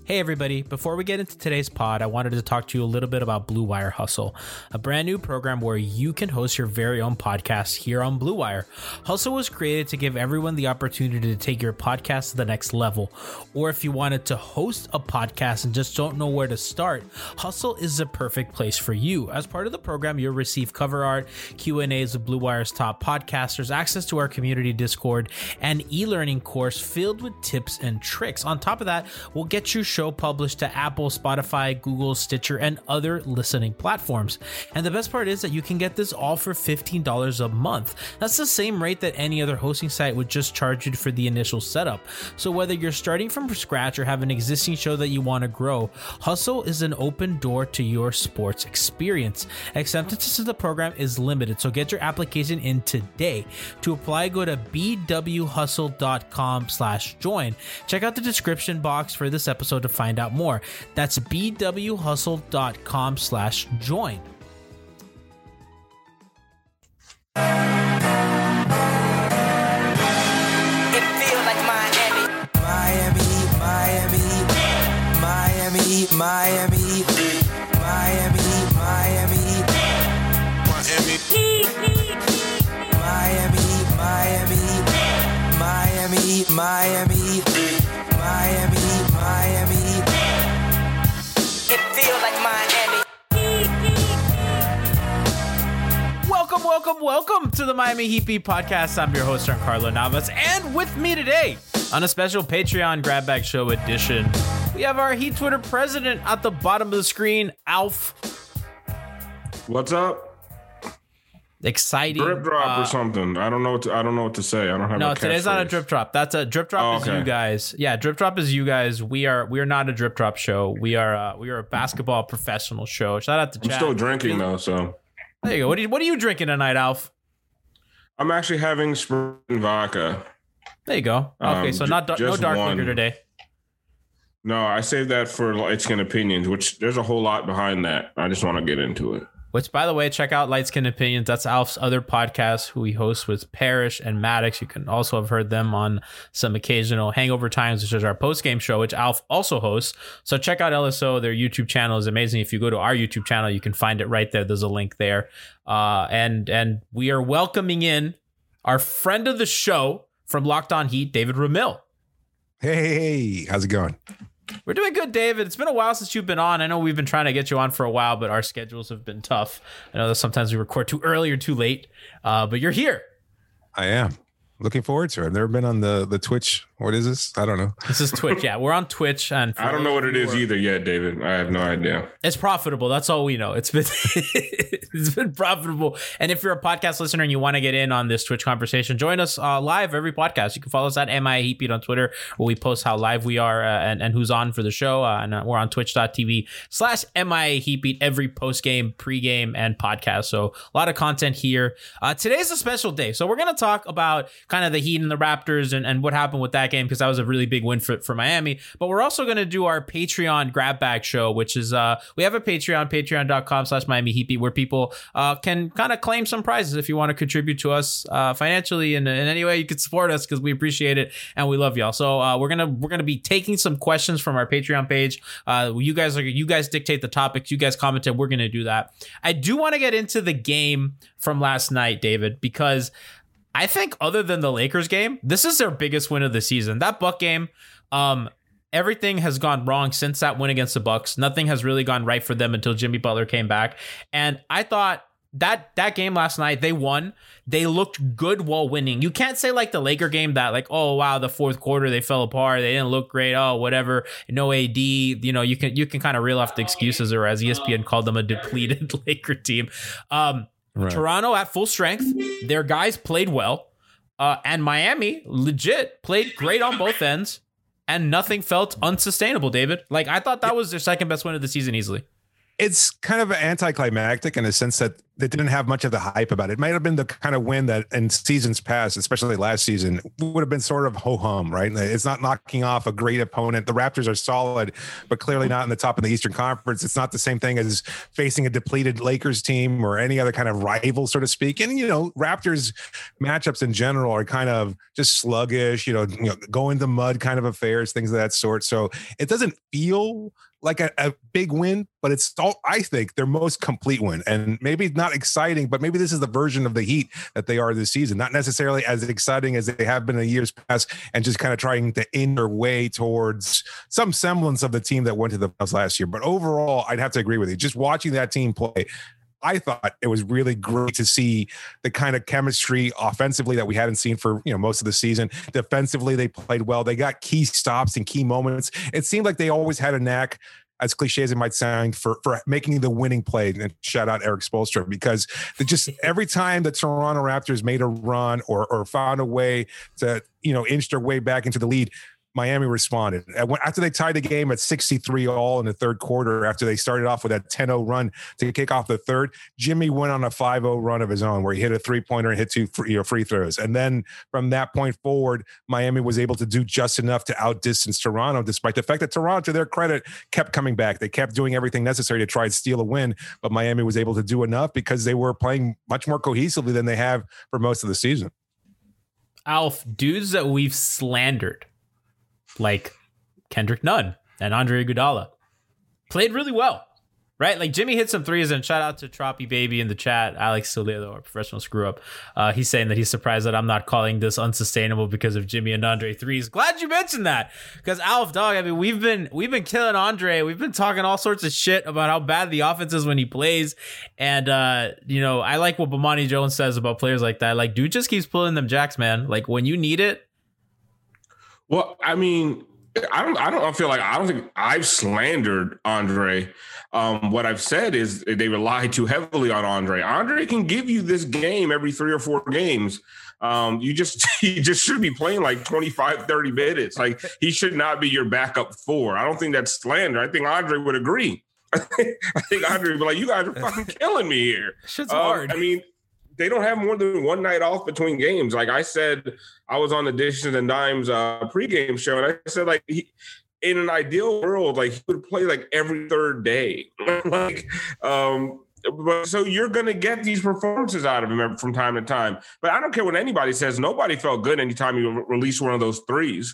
Hey everybody, before we get into today's pod, I wanted to talk to you a little bit about Blue Wire Hustle, a brand new program where you can host your very own podcast here on Blue Wire. Hustle was created to give everyone the opportunity to take your podcast to the next level. Or if you wanted to host a podcast and just don't know where to start, Hustle is the perfect place for you. As part of the program, you'll receive cover art, Q&As of Blue Wire's top podcasters, access to our community Discord, and e-learning course filled with tips and tricks. On top of that, we'll get you show published to Apple, Spotify, Google, Stitcher, and other listening platforms. And the best part is that you can get this all for $15 a month. That's the same rate that any other hosting site would just charge you for the initial setup. So whether you're starting from scratch or have an existing show that you want to grow, Hustle is an open door to your sports experience. Acceptance to the program is limited, so get your application in today. To apply, go to bwhustle.com/join. Check out the description box for this episode to find out more. That's bwhustle.com/join. It feels like Miami. Miami, Miami, Miami, Miami, Miami, Miami, Miami, Miami, Miami, Miami, Miami, Miami, Miami. It feels like Miami. Welcome to the Miami Heat Beat podcast. I'm your host, Giancarlo Navas, and with me today on a special Patreon Grab Bag Show edition, we have our Heat Twitter president at the bottom of the screen, Alf. What's up? Exciting Drip drop or something. I don't know what to say. I don't have. No, today's not a drip drop. That's a drip drop. Is you guys. Yeah, drip drop is you guys. We are not a drip drop show. We are a basketball professional show. Shout out to Chad. I'm still drinking though, so there you go. What are you drinking tonight, Alf? I'm actually having Sprint vodka. There you go. Okay, so no dark liquor today. No, I saved that for light skin opinions, which there's a whole lot behind that. I just want to get into it. Which, by the way, check out Light Skin Opinions. That's Alf's other podcast, who he hosts with Parrish and Maddox. You can also have heard them on some occasional Hangover Times, which is our post-game show, which Alf also hosts. So check out LSO. Their YouTube channel is amazing. If you go to our YouTube channel, you can find it right there. There's a link there. And we are welcoming in our friend of the show from Locked On Heat, David Ramil. Hey, how's it going? We're doing good, David. It's been a while since you've been on. I know we've been trying to get you on for a while, but our schedules have been tough. I know that sometimes we record too early or too late, but you're here. I am. Looking forward to it. I've never been on the Twitch. What is this? I don't know. This is Twitch. Yeah, we're on Twitch. And I don't know what it is either yet, David. I have no idea. It's profitable. That's all we know. It's been it's been profitable. And if you're a podcast listener and you want to get in on this Twitch conversation, join us live every podcast. You can follow us at MIA Heat Beat on Twitter, where we post how live we are and who's on for the show. And we're on twitch.tv/MIA Heat Beat every post-game, pre-game, and podcast. So a lot of content here. Today's a special day. So we're going to talk about kind of the Heat and the Raptors and what happened with that game, because that was a really big win for Miami. But we're also going to do our Patreon Grab Bag Show, which is we have a patreon.com/Miami Heat Beat, where people can kind of claim some prizes if you want to contribute to us financially in any way you could support us, because we appreciate it and we love y'all. So we're gonna be taking some questions from our Patreon page. You guys dictate the topics, you guys commented, we're gonna do that. I do want to get into the game from last night, David, because I think other than the Lakers game, this is their biggest win of the season. That Buck game, everything has gone wrong since that win against the Bucks. Nothing has really gone right for them until Jimmy Butler came back. And I thought that game last night, they won. They looked good while winning. You can't say like the Laker game that like, oh wow, the fourth quarter they fell apart, they didn't look great, oh whatever, no AD. You know, you can kind of reel off the excuses, or as ESPN called them, a depleted Laker team. Right. Toronto at full strength. Their guys played well. And Miami legit played great on both ends. And nothing felt unsustainable, David. Like, I thought that was their second best win of the season easily. It's kind of anticlimactic in the sense that that didn't have much of the hype about it. It might have been the kind of win that in seasons past, especially last season, would have been sort of ho-hum, right? It's not knocking off a great opponent. The Raptors are solid, but clearly not in the top of the Eastern Conference. It's not the same thing as facing a depleted Lakers team or any other kind of rival, so to speak. And, Raptors matchups in general are kind of just sluggish, go in the mud kind of affairs, things of that sort. So it doesn't feel like a big win, but it's all, I think, their most complete win. And maybe not exciting, but maybe this is the version of the Heat that they are this season. Not necessarily as exciting as they have been in years past, and just kind of trying to end their way towards some semblance of the team that went to the playoffs last year. But overall, I'd have to agree with you. Just watching that team play, I thought it was really great to see the kind of chemistry offensively that we hadn't seen for most of the season. Defensively, they played well. They got key stops and key moments. It seemed like they always had a knack, as cliche as it might sound, for making the winning play. And shout out Eric Spoelstra, because just every time the Toronto Raptors made a run or found a way to inch their way back into the lead, Miami responded. After they tied the game at 63 all in the third quarter, after they started off with that 10-0 run to kick off the third, Jimmy went on a 5-0 run of his own where he hit a three-pointer and hit two free throws. And then from that point forward, Miami was able to do just enough to outdistance Toronto, despite the fact that Toronto, to their credit, kept coming back. They kept doing everything necessary to try and steal a win, but Miami was able to do enough because they were playing much more cohesively than they have for most of the season. Alf, dudes that we've slandered, like Kendrick Nunn and Andre Iguodala, played really well, right? Like Jimmy hit some threes, and shout out to Troppy Baby in the chat, Alex Toledo, our professional screw up. He's saying that he's surprised that I'm not calling this unsustainable because of Jimmy and Andre threes. Glad you mentioned that, because Alf, dog, I mean, we've been killing Andre. We've been talking all sorts of shit about how bad the offense is when he plays. And, I like what Bomani Jones says about players like that. Like, dude just keeps pulling them jacks, man. Like when you need it. Well, I mean, I don't think I've slandered Andre. What I've said is they rely too heavily on Andre. Andre can give you this game every 3 or 4 games. You just should be playing like 25, 30 minutes. Like he should not be your backup 4. I don't think that's slander. I think Andre would agree. I think Andre would be like, you guys are fucking killing me here. Shit's hard. I mean, they don't have more than one night off between games. Like I said, I was on the Dishes and Dimes pregame show, and I said, like, in an ideal world, like he would play like every third day. But so you're gonna get these performances out of him from time to time. But I don't care what anybody says. Nobody felt good anytime you release one of those threes.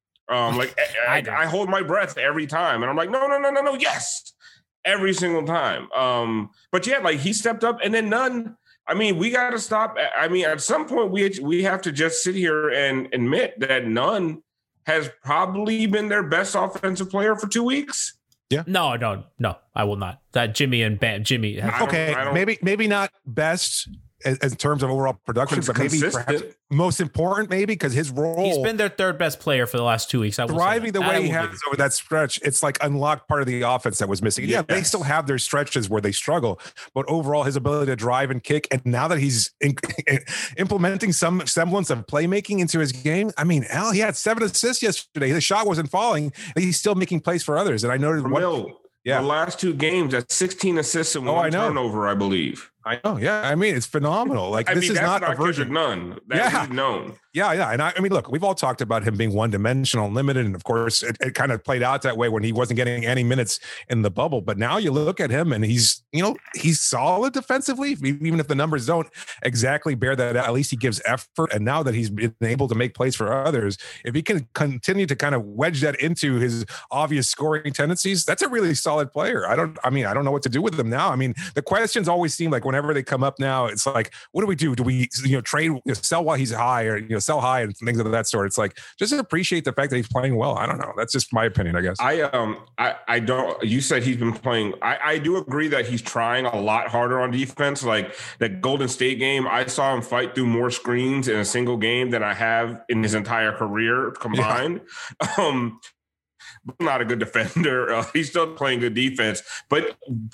I hold my breath every time, and I'm like, no, yes, every single time. But yeah, like he stepped up, and then Nunn. I mean, we got to stop. I mean, at some point, we have to just sit here and admit that Nunn has probably been their best offensive player for 2 weeks. Yeah. No, I will not. That Jimmy and Jimmy. Maybe not best in terms of overall production, but maybe perhaps most important, maybe because his role. He's been their third best player for the last 2 weeks. Thriving the way he has over that stretch, it's like unlocked part of the offense that was missing. Yes. Yeah, they still have their stretches where they struggle, but overall his ability to drive and kick, and now that he's implementing some semblance of playmaking into his game, I mean, Al, he had 7 assists yesterday. His shot wasn't falling, and he's still making plays for others. And I noted the last 2 games, that's 16 assists and 1 turnover, I believe. I know. Yeah. I mean, it's phenomenal. Like, this is not a version. None. That's known. Yeah. And I mean, look, we've all talked about him being one-dimensional, limited. And of course, it kind of played out that way when he wasn't getting any minutes in the bubble. But now you look at him and he's solid defensively, even if the numbers don't exactly bear that out. At least he gives effort. And now that he's been able to make plays for others, if he can continue to kind of wedge that into his obvious scoring tendencies, that's a really solid player. I don't know what to do with him now. I mean, the questions always seem like whenever they come up now, it's like, what do we do? Do we, trade, sell while he's high, or, sell high and things of that sort? It's like, just appreciate the fact that he's playing well. I don't know. That's just my opinion, I guess. I don't, you said he's been playing. I do agree that he's trying a lot harder on defense. Like that Golden State game, I saw him fight through more screens in a single game than I have in his entire career combined. Yeah. Not a good defender. He's still playing good defense, but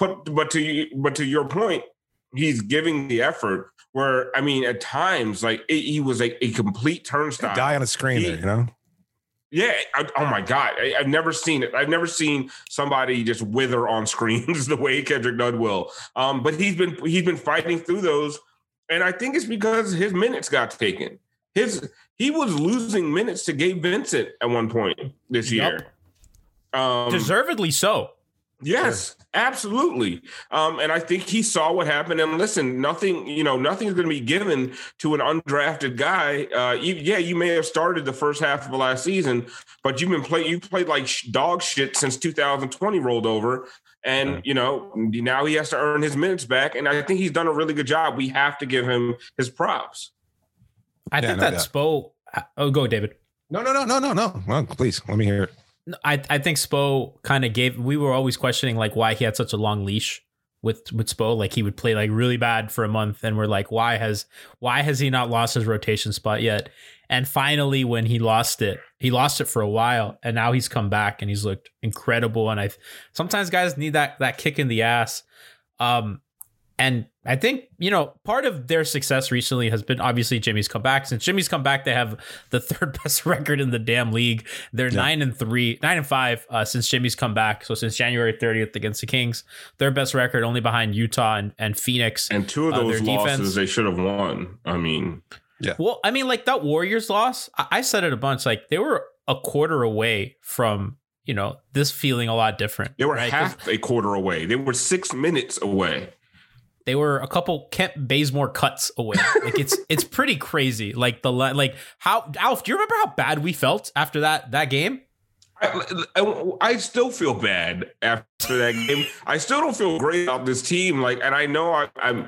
to your point, he's giving the effort where, I mean, at times, like he was like a complete turnstile. Die on a screen there, Yeah. Oh my God. I've never seen it. I've never seen somebody just wither on screens the way Kendrick Nunn will. But he's been fighting through those. And I think it's because his minutes got taken. He was losing minutes to Gabe Vincent at one point this year. Deservedly so. Yes, absolutely. And I think he saw what happened. And listen, nothing's going to be given to an undrafted guy. You may have started the first half of the last season, but you played like dog shit since 2020 rolled over. And, now he has to earn his minutes back. And I think he's done a really good job. We have to give him his props. I think that Spo. Oh, go, David. No. Well, please, let me hear it. I think Spo kind of we were always questioning like why he had such a long leash with Spo. Like he would play like really bad for a month and we're like, why has he not lost his rotation spot yet? And finally, when he lost it for a while and now he's come back and he's looked incredible. And sometimes guys need that kick in the ass. And I think, part of their success recently has been obviously Jimmy's come back. Since Jimmy's come back, they have the third best record in the damn league. They're 9-5 since Jimmy's come back. So since January 30th against the Kings, their best record only behind Utah and Phoenix. And two of those losses they should have won. I mean, yeah. Well, I mean, like that Warriors loss, I said it a bunch. Like they were a quarter away from, this feeling a lot different. They were half a quarter away. They were 6 minutes away. They were a couple Kent Bazemore cuts away. Like it's pretty crazy. Like how Alf, do you remember how bad we felt after that game? I still feel bad after that game. I still don't feel great about this team. Like, and I know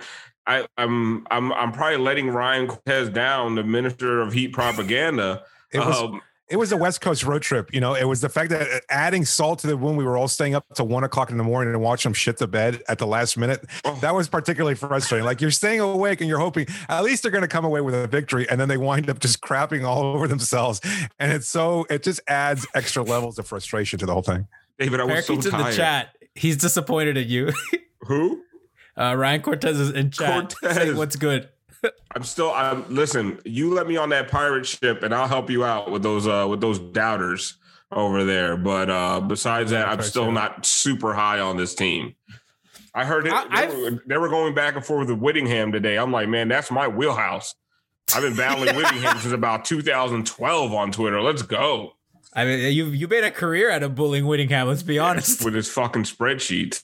I'm probably letting Ryan Cortez down, the minister of Heat propaganda. It was a West Coast road trip. It was the fact that adding salt to the wound, we were all staying up till 1 o'clock in the morning and watching them shit the bed at the last minute. That was particularly frustrating. Like you're staying awake and you're hoping at least they're going to come away with a victory. And then they wind up just crapping all over themselves. And it just adds extra levels of frustration to the whole thing. David, I was so tired. In the chat. He's disappointed at you. Who? Ryan Cortez is in chat saying what's good. Listen, you let me on that pirate ship and I'll help you out with those doubters over there. But besides that, I'm still not super high on this team. I heard they were going back and forth with Whittingham today. I'm like, man, that's my wheelhouse. I've been battling Whittingham since about 2012 on Twitter. Let's go. I mean, you made a career out of bullying Whittingham, let's be honest. With his fucking spreadsheets.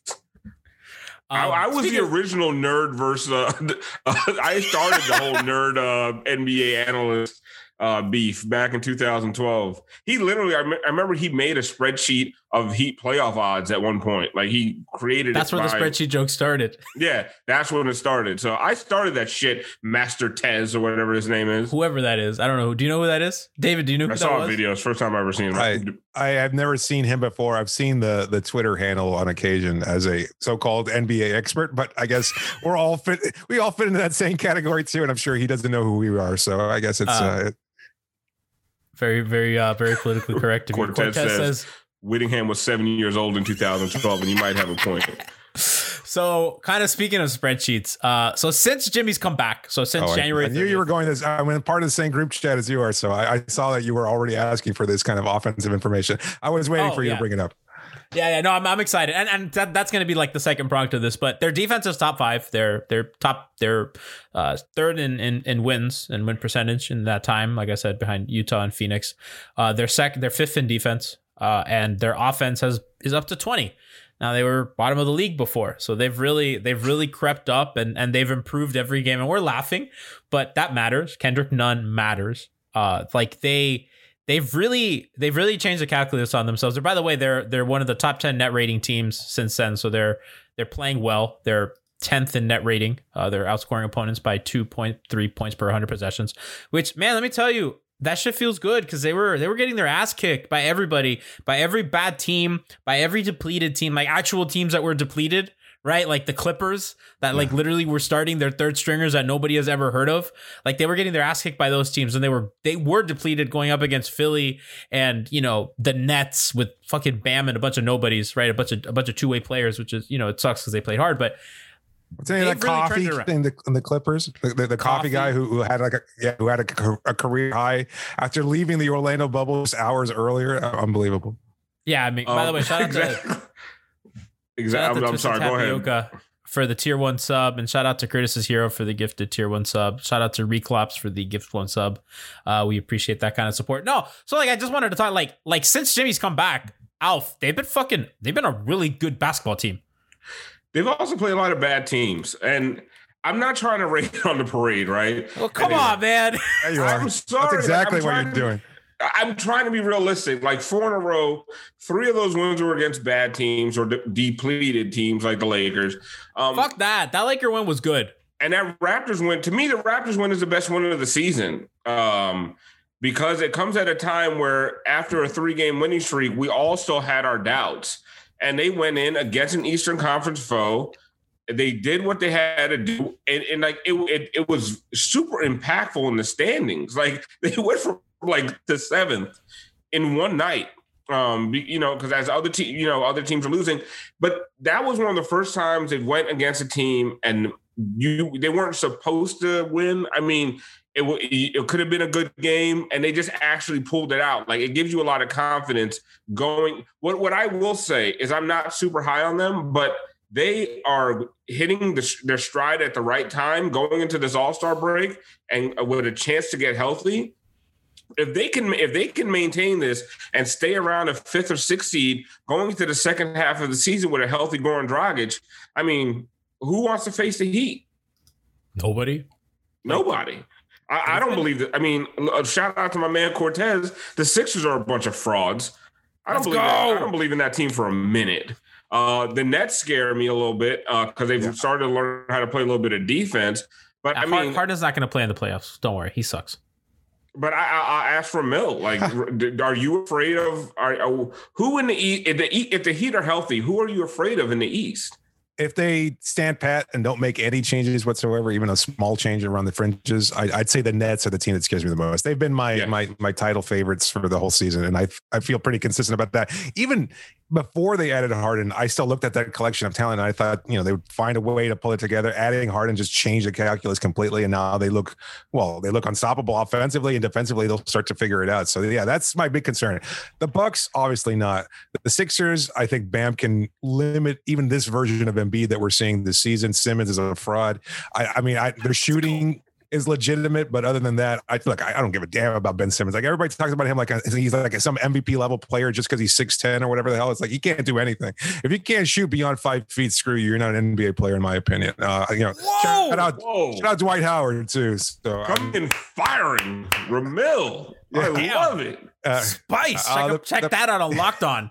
I was the original nerd versus. I started the whole nerd NBA analyst beef back in 2012. He literally, I remember he made a spreadsheet of Heat playoff odds at one point. Like he created. That's where the spreadsheet joke started. Yeah, that's when it started. So I started that shit, Master Tez or whatever his name is. Whoever that is, I don't know. Do you know who that is, David? Do you know who that was? I saw videos. First time I ever seen him. I have never seen him before. I've seen the Twitter handle on occasion as a so-called NBA expert, but I guess we all fit into that same category too. And I'm sure he doesn't know who we are. So I guess it's very, very, very politically correct. Cortez says Whittingham was 7 years old in 2012, and you might have a point. So, kind of speaking of spreadsheets, so since Jimmy's come back, January, I knew you were going this. I'm part of the same group chat as you are, so I saw that you were already asking for this kind of offensive information. I was waiting for you to bring it up. Yeah, no, I'm excited, and that's going to be like the second prong to this. But their defense is top 5. They're third in wins and win percentage in that time. Like I said, behind Utah and Phoenix. They're 5th in defense, and their offense is up to 20. Now they were bottom of the league before, so they've really crept up and they've improved every game. And we're laughing, but that matters. Kendrick Nunn matters. They've really changed the calculus on themselves. By the way, they're one of the top 10 net rating teams since then. So they're playing well. They're 10th in net rating. They're outscoring opponents by 2.3 points per 100 possessions. Which, man, let me tell you, that shit feels good because they were getting their ass kicked by everybody, by every bad team, by every depleted team, like actual teams that were depleted. Right, like the Clippers that like literally were starting their third stringers that nobody has ever heard of. Like they were getting their ass kicked by those teams, and they were depleted going up against Philly and the Nets with fucking Bam and a bunch of nobodies, right? A bunch of two-way players, which is it sucks because they played hard, but What's the name of that really coffee turned it in the Clippers? The coffee guy who had like a career high after leaving the Orlando bubble just hours earlier. Unbelievable. Yeah, I mean, by the way, shout out to exactly. I'm sorry. Go ahead. For the tier 1 sub, and shout out to Curtis's Hero for the gifted tier 1 sub. Shout out to Reclops for the gift 1 sub. We appreciate that kind of support. No, so like I just wanted to talk like since Jimmy's come back, Alf, they've been a really good basketball team. They've also played a lot of bad teams, and I'm not trying to rain on the parade, right? Well, come on, man. There you are. I'm sorry. That's exactly what you're doing. I'm trying to be realistic. Like 4 in a row, 3 of those wins were against bad teams or depleted teams like the Lakers. Fuck that. That Laker win was good. And that Raptors win, to me, the Raptors win is the best win of the season because it comes at a time where after a 3-game winning streak, we all still had our doubts. And they went in against an Eastern Conference foe. They did what they had to do. And like it was super impactful in the standings. Like they went from like the 7th in one night, because as other teams are losing, but that was one of the first times they went against a team and they weren't supposed to win. I mean, it could have been a good game, and they just actually pulled it out. Like it gives you a lot of confidence going. What I will say is I'm not super high on them, but they are hitting their stride at the right time, going into this All-Star break, and with a chance to get healthy. If they can maintain this and stay around a 5th or 6th seed going into the second half of the season with a healthy Goran Dragic, I mean, who wants to face the Heat? Nobody. I don't believe that. I mean, shout out to my man Cortez. The Sixers are a bunch of frauds. I don't believe in that team for a minute. The Nets scare me a little bit because they've started to learn how to play a little bit of defense. But I mean, Harden's not going to play in the playoffs. Don't worry, he sucks. But I asked for Mill. Like, are you afraid of who in the East? If the Heat are healthy, who are you afraid of in the East? If they stand pat and don't make any changes whatsoever, even a small change around the fringes, I'd say the Nets are the team that scares me the most. They've been my title favorites for the whole season, and I feel pretty consistent about that. Even before they added Harden, I still looked at that collection of talent and I thought, they would find a way to pull it together. Adding Harden just changed the calculus completely. And now they look unstoppable offensively, and defensively they'll start to figure it out. So yeah, that's my big concern. The Bucks, obviously not. The Sixers, I think Bam can limit even this version of Embiid that we're seeing this season. Simmons is a fraud. I mean, their shooting is legitimate, but other than that, I feel like I don't give a damn about Ben Simmons. Like everybody talks about him like he's like some MVP level player just because he's 6'10" or whatever the hell. It's like he can't do anything. If you can't shoot beyond 5 feet, screw you. You're not an NBA player, in my opinion. Shout out Dwight Howard too. So coming in firing Ramil. I love it. Spice. Check that out on Locked On.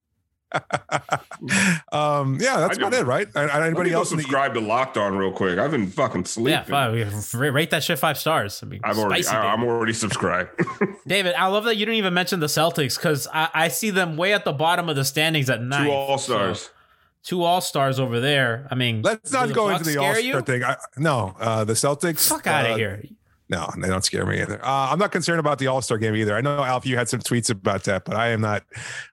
That's about it, right? Anybody else subscribe to Locked On real quick? I've been fucking sleeping. Rate that shit 5 stars. I mean, I'm already subscribed. David, I love that you didn't even mention the Celtics because I see them way at the bottom of the standings at 9. 2 All-Stars. So 2 All-Stars over there. I mean, let's not go into the All-Star thing. The Celtics. Fuck out of here. No, they don't scare me either. I'm not concerned about the All-Star game either. I know, Alf, you had some tweets about that, but I am not.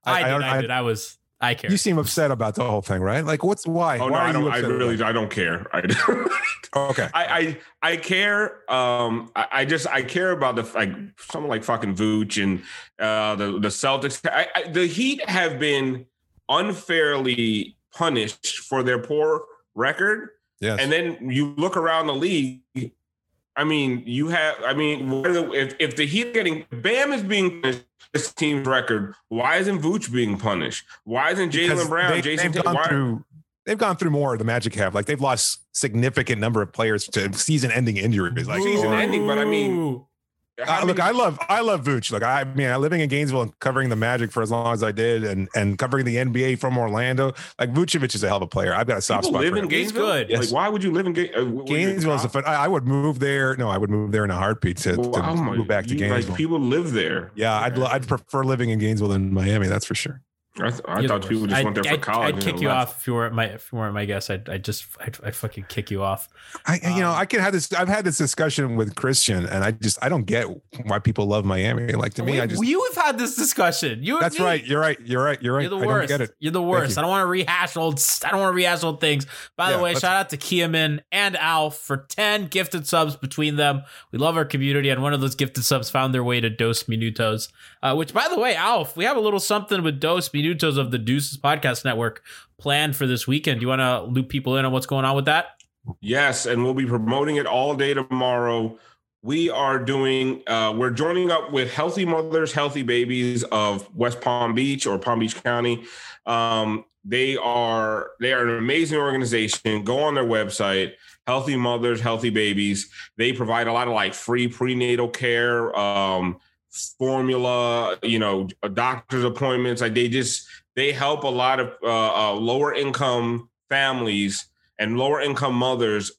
I care. You seem upset about the whole thing, right? Like, why? Oh, why no, I don't care. Okay. I care. I care about someone like fucking Vooch and the Celtics. The Heat have been unfairly punished for their poor record. Yes. And then you look around the league. I mean, if the Heat getting Bam is being punished, this team's record, why isn't Vooch being punished? Why isn't Jaylen Brown, Jason Tatum? They've gone through more than the Magic have. Like they've lost significant number of players to season-ending injuries. Like season-ending, but I mean. Look, I love Vooch. Look, living in Gainesville and covering the Magic for as long as I did, and covering the NBA from Orlando. Like Vucevic is a hell of a player. I've got a soft spot. Live in Gainesville? Good. Yes. Like, why would you live in Gainesville? Gainesville is a fun. I would move there. No, I would move there in a heartbeat to move back to Gainesville. Like people live there. Yeah, I'd prefer living in Gainesville than Miami. That's for sure. I thought people just went there for college. I'd kick you off if you weren't my guest. I'd fucking kick you off. I can have this. I've had this discussion with Christian, and I don't get why people love Miami. Like, to me, you have had this discussion. That's right. You're right. You're the worst. I don't get it. You're the worst. I don't want to rehash old things. By the way, shout out to Kiaman and Alf for 10 gifted subs between them. We love our community, and one of those gifted subs found their way to Dos Minutos. Which, by the way, Alf, we have a little something with Dos Minutos of the Deuces Podcast Network planned for this weekend. Do you want to loop people in on what's going on with that? Yes, and we'll be promoting it all day tomorrow. We are doing, we're joining up with Healthy Mothers, Healthy Babies of West Palm Beach or Palm Beach County. They are an amazing organization. Go on their website, Healthy Mothers, Healthy Babies. They provide a lot of like free prenatal care, formula, doctor's appointments. Like they help a lot of lower income families and lower income mothers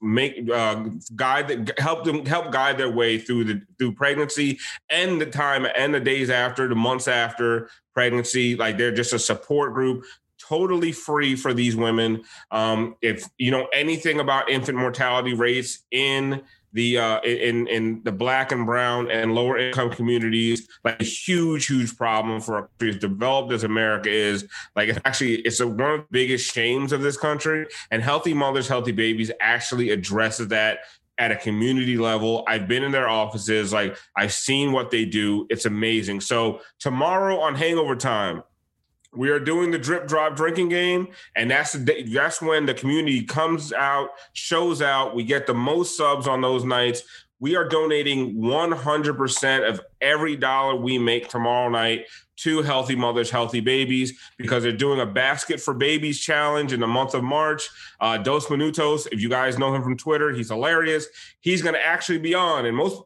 help guide their way through pregnancy and the time and the days after, the months after pregnancy. Like, they're just a support group, totally free for these women. If you know anything about infant mortality rates in the in the Black and brown and lower income communities, like a huge problem for a country as developed as America is. Like, it's one of the biggest shames of this country. And Healthy Mothers, Healthy Babies actually addresses that at a community level. I've been in their offices. Like, I've seen what they do. It's amazing. So tomorrow on Hangover Time, we are doing the drip drop drinking game, and that's when the community comes out, shows out. We get the most subs on those nights. We are donating 100% of every dollar we make tomorrow night to Healthy Mothers, Healthy Babies, because they're doing a Basket for Babies challenge in the month of March. Dos Minutos, if you guys know him from Twitter, he's hilarious. He's going to actually be on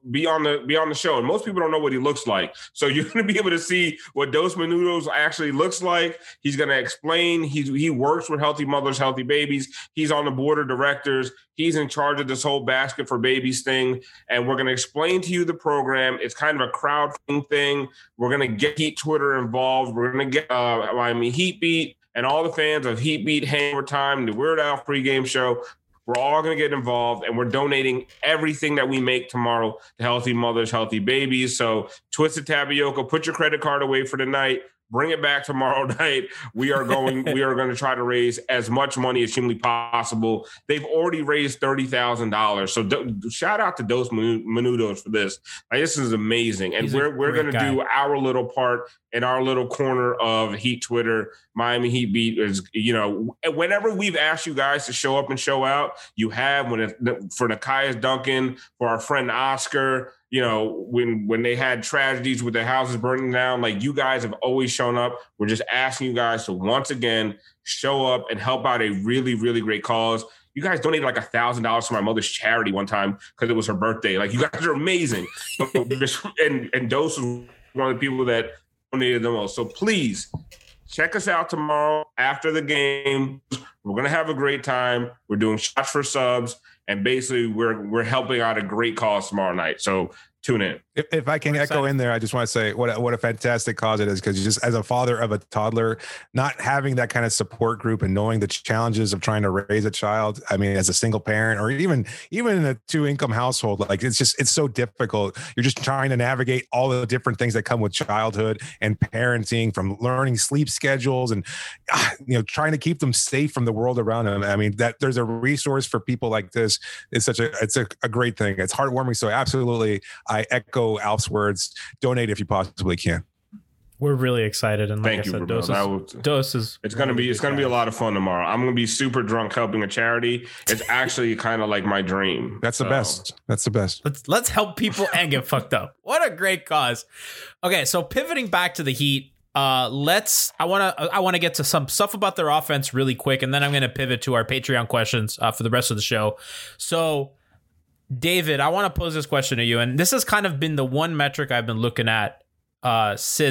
the show, and most people don't know what he looks like. So you're going to be able to see what Dos Minutos actually looks like. He's going to explain. He works with Healthy Mothers, Healthy Babies. He's on the board of directors. He's in charge of this whole Basket for Babies thing, and we're going to explain to you the program. It's kind of a crowdfunding thing. We're going to get Heat Twitter involved. We're going to get Heat Beat and all the fans of Heat Beat, Hangover Time, the Weird Al pregame show. We're all going to get involved, and we're donating everything that we make tomorrow to Healthy Mothers, Healthy Babies. So Twisted Tapioca, put your credit card away for the night. Bring it back tomorrow night. We are going to try to raise as much money as humanly possible. They've already raised $30,000. So shout out to Dos Minutos for this. Like, this is amazing. And we're going to do our little part in our little corner of Heat Twitter. Miami Heat Beat is, whenever we've asked you guys to show up and show out, you have. For Nikias Duncan, for our friend Oscar, when they had tragedies with their houses burning down, like, you guys have always shown up. We're just asking you guys to once again show up and help out a really, really great cause. You guys donated like $1,000 to my mother's charity one time because it was her birthday. Like, you guys are amazing. and Dos was one of the people that donated the most. So please check us out tomorrow after the game. We're going to have a great time. We're doing shots for subs. And basically, we're helping out a great cause tomorrow night. So tune in. If I can echo in there, I just want to say what a fantastic cause it is, because just as a father of a toddler, not having that kind of support group and knowing the challenges of trying to raise a child. I mean, as a single parent or even in a 2-income household, like, it's so difficult. You're just trying to navigate all the different things that come with childhood and parenting, from learning sleep schedules and trying to keep them safe from the world around them. I mean, that there's a resource for people like this is it's a great thing. It's heartwarming. So absolutely, I echo Alf's words. Donate if you possibly can. We're really excited, and like Thank I said, you, Dos is. It's gonna be a lot of fun tomorrow. I'm gonna be super drunk helping a charity. It's actually kind of like my dream. That's the best. That's the best. Let's help people and get fucked up. What a great cause. Okay, so pivoting back to the Heat. I want to get to some stuff about their offense really quick, and then I'm going to pivot to our Patreon questions for the rest of the show. So, David, I want to pose this question to you, and this has kind of been the one metric I've been looking at since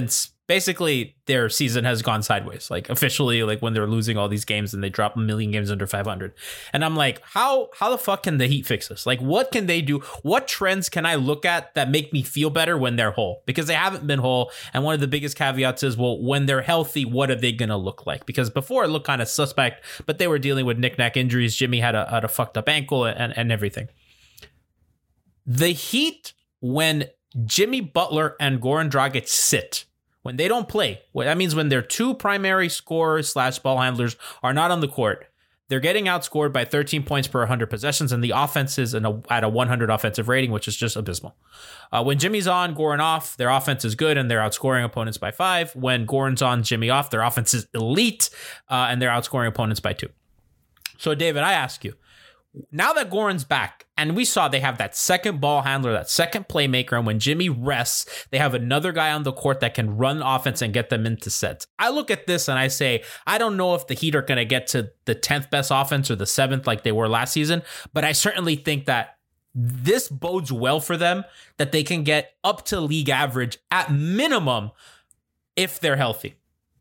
basically their season has gone sideways, like officially, like when they're losing all these games and they drop a million games under 500. And I'm like, how the fuck can the Heat fix this? Like, what can they do? What trends can I look at that make me feel better when they're whole? Because they haven't been whole. And one of the biggest caveats is, well, when they're healthy, what are they going to look like? Because before it looked kind of suspect, but they were dealing with knick-knack injuries. Jimmy had a fucked up ankle and everything. The Heat, when Jimmy Butler and Goran Dragic sit, when they don't play, that means when their two primary scorers / ball handlers are not on the court, they're getting outscored by 13 points per 100 possessions, and the offense is at a 100 offensive rating, which is just abysmal. When Jimmy's on, Goran off, their offense is good, and they're outscoring opponents by 5. When Goran's on, Jimmy off, their offense is elite, and they're outscoring opponents by 2. So, David, I ask you, now that Goran's back, and we saw they have that second ball handler, that second playmaker, and when Jimmy rests, they have another guy on the court that can run offense and get them into sets. I look at this and I say, I don't know if the Heat are going to get to the 10th best offense or the 7th like they were last season, but I certainly think that this bodes well for them, that they can get up to league average at minimum if they're healthy.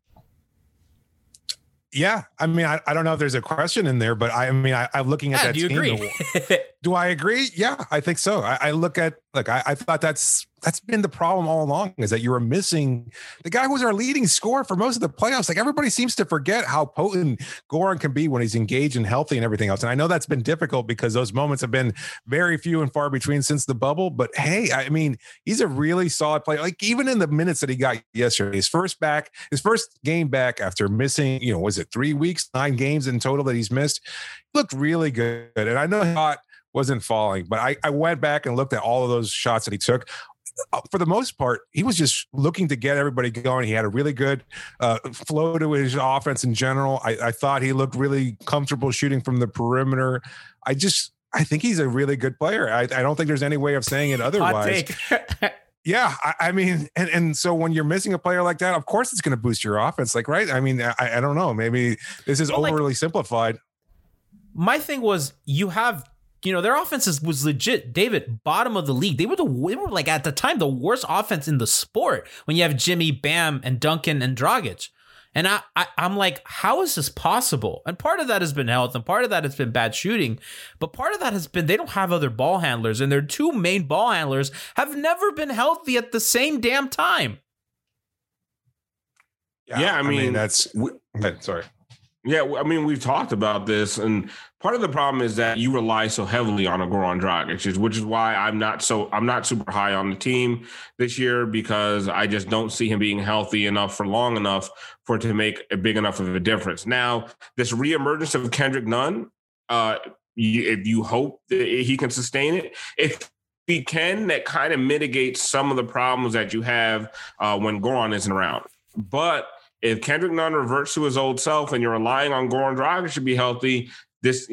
Yeah, I mean, I don't know if there's a question in there, but I'm looking at that. Do you team. agree? Do I agree? Yeah, I think so. I thought that's been the problem all along, is that you were missing the guy who was our leading scorer for most of the playoffs. Like, everybody seems to forget how potent Goran can be when he's engaged and healthy and everything else. And I know that's been difficult because those moments have been very few and far between since the bubble. But hey, I mean, he's a really solid player. Like, even in the minutes that he got yesterday, his first game back after missing, was it 3 weeks, 9 games in total that he's missed, looked really good. And I know Hot wasn't falling, but I went back and looked at all of those shots that he took. For the most part, he was just looking to get everybody going. He had a really good flow to his offense in general. I thought he looked really comfortable shooting from the perimeter. I think he's a really good player. I don't think there's any way of saying it otherwise. Hot take. Yeah, I mean, and so when you're missing a player like that, of course it's going to boost your offense. Like, right? I mean, I don't know. Maybe this is overly simplified. My thing was, you have, their offense was legit, David, bottom of the league. They were like, at the time, the worst offense in the sport when you have Jimmy, Bam, and Duncan and Dragic. And I'm like, how is this possible? And part of that has been health, and part of that has been bad shooting. But part of that has been they don't have other ball handlers, and their two main ball handlers have never been healthy at the same damn time. Yeah, I mean that's sorry. Yeah, I mean, we've talked about this, and part of the problem is that you rely so heavily on a Goran Dragic, which is why I'm not super high on the team this year, because I just don't see him being healthy enough for long enough for it to make a big enough of a difference. Now, this reemergence of Kendrick Nunn, if you hope that he can sustain it, if he can, that kind of mitigates some of the problems that you have when Goran isn't around. But if Kendrick Nunn reverts to his old self and you're relying on Goran Dragic to be healthy, this,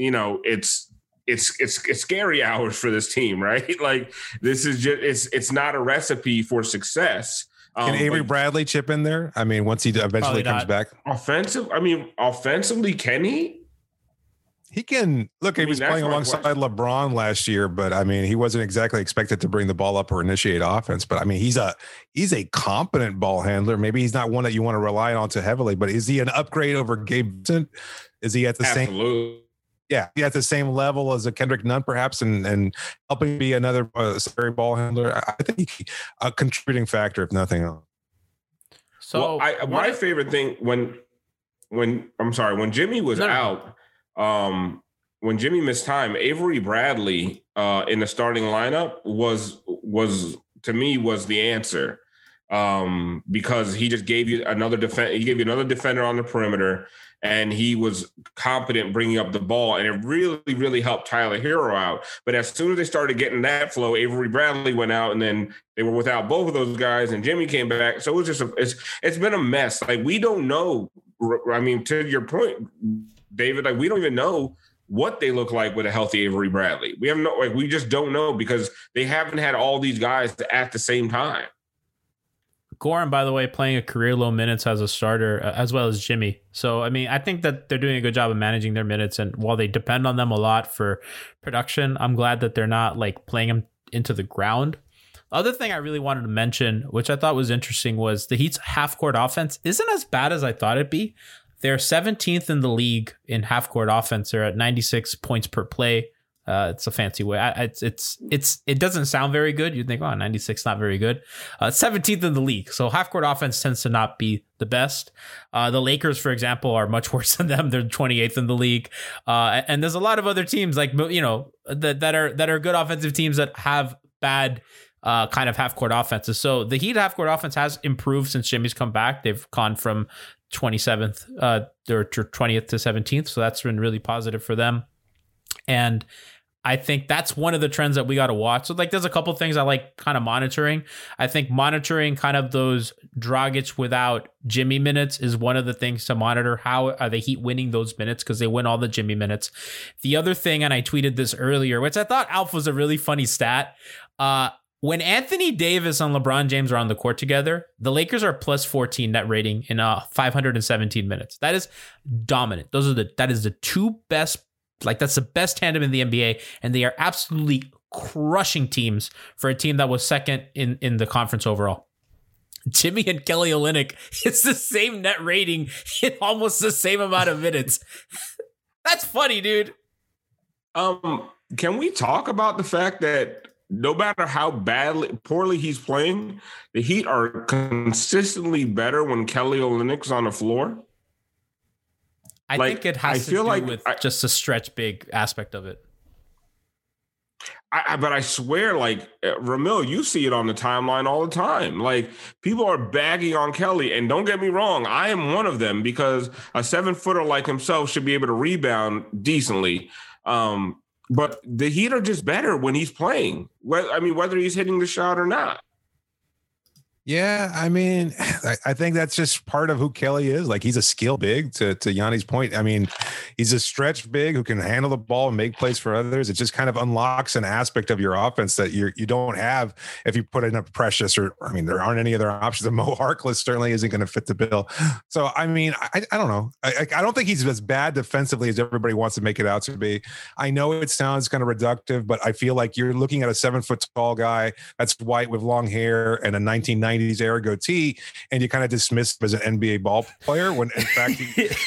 it's scary hours for this team, right? Like, this is just, it's not a recipe for success. Can Avery Bradley chip in there? I mean, once he eventually comes back. Offensively, can he? He can. Look, he was playing alongside LeBron last year, but I mean, he wasn't exactly expected to bring the ball up or initiate offense. But I mean, he's a competent ball handler. Maybe he's not one that you want to rely on too heavily, but is he an upgrade over Gabe Vincent? Is he at the same? Yeah, he at the same level as a Kendrick Nunn, perhaps, and helping be another secondary ball handler. I think a contributing factor, if nothing else. So, my favorite thing when Jimmy was out. When Jimmy missed time, Avery Bradley in the starting lineup was to me the answer, because he just gave you another defender on the perimeter, and he was competent bringing up the ball, and it really, really helped Tyler Hero out. But as soon as they started getting that flow, Avery Bradley went out, and then they were without both of those guys, and Jimmy came back. So it was just it's been a mess. Like, we don't know. I mean, to your point, David, like, we don't even know what they look like with a healthy Avery Bradley. We just don't know, because they haven't had all these guys at the same time. Goran, by the way, playing a career low minutes as a starter, as well as Jimmy. So, I mean, I think that they're doing a good job of managing their minutes. And while they depend on them a lot for production, I'm glad that they're not like playing them into the ground. Other thing I really wanted to mention, which I thought was interesting, was the Heat's half-court offense isn't as bad as I thought it'd be. They're 17th in the league in half-court offense. They're at 96 points per play. It's a fancy way. It doesn't sound very good. You'd think, 96 not very good. 17th in the league. So half-court offense tends to not be the best. The Lakers, for example, are much worse than them. They're 28th in the league. And there's a lot of other teams like, that are good offensive teams that have bad kind of half-court offenses. So the Heat half-court offense has improved since Jimmy's come back. They've gone from 27th or 20th to 17th. So that's been really positive for them. And I think that's one of the trends that we got to watch. So like, there's a couple things I like kind of monitoring. I think monitoring kind of those Dragic without Jimmy minutes is one of the things to monitor. How are the Heat winning those minutes? Because they win all the Jimmy minutes. The other thing, and I tweeted this earlier, which I thought Alf was a really funny stat. When Anthony Davis and LeBron James are on the court together, the Lakers are plus 14 net rating in 517 minutes. That is dominant. That is the two best. Like, that's the best tandem in the NBA, and they are absolutely crushing teams for a team that was second in the conference overall. Jimmy and Kelly Olynyk, it's the same net rating in almost the same amount of minutes. That's funny, dude. Can we talk about the fact that no matter how poorly he's playing, the Heat are consistently better when Kelly Olynyk's on the floor? I think it has to do with just the stretch big aspect of it. But I swear, like, Ramil, you see it on the timeline all the time. Like, people are bagging on Kelly. And don't get me wrong, I am one of them, because a 7-footer like himself should be able to rebound decently. But the Heat are just better when he's playing. Whether he's hitting the shot or not. Yeah, I mean, I think that's just part of who Kelly is. Like, he's a skill big, to Yanni's point. I mean, he's a stretch big who can handle the ball and make plays for others. It just kind of unlocks an aspect of your offense that you don't have if you put in a Precious there aren't any other options. And Mo Harkless certainly isn't going to fit the bill. So, I mean, I don't know. I don't think he's as bad defensively as everybody wants to make it out to be. I know it sounds kind of reductive, but I feel like you're looking at a 7-foot tall guy that's white with long hair and a 1990s era goatee, and you kind of dismiss him as an NBA ball player when in fact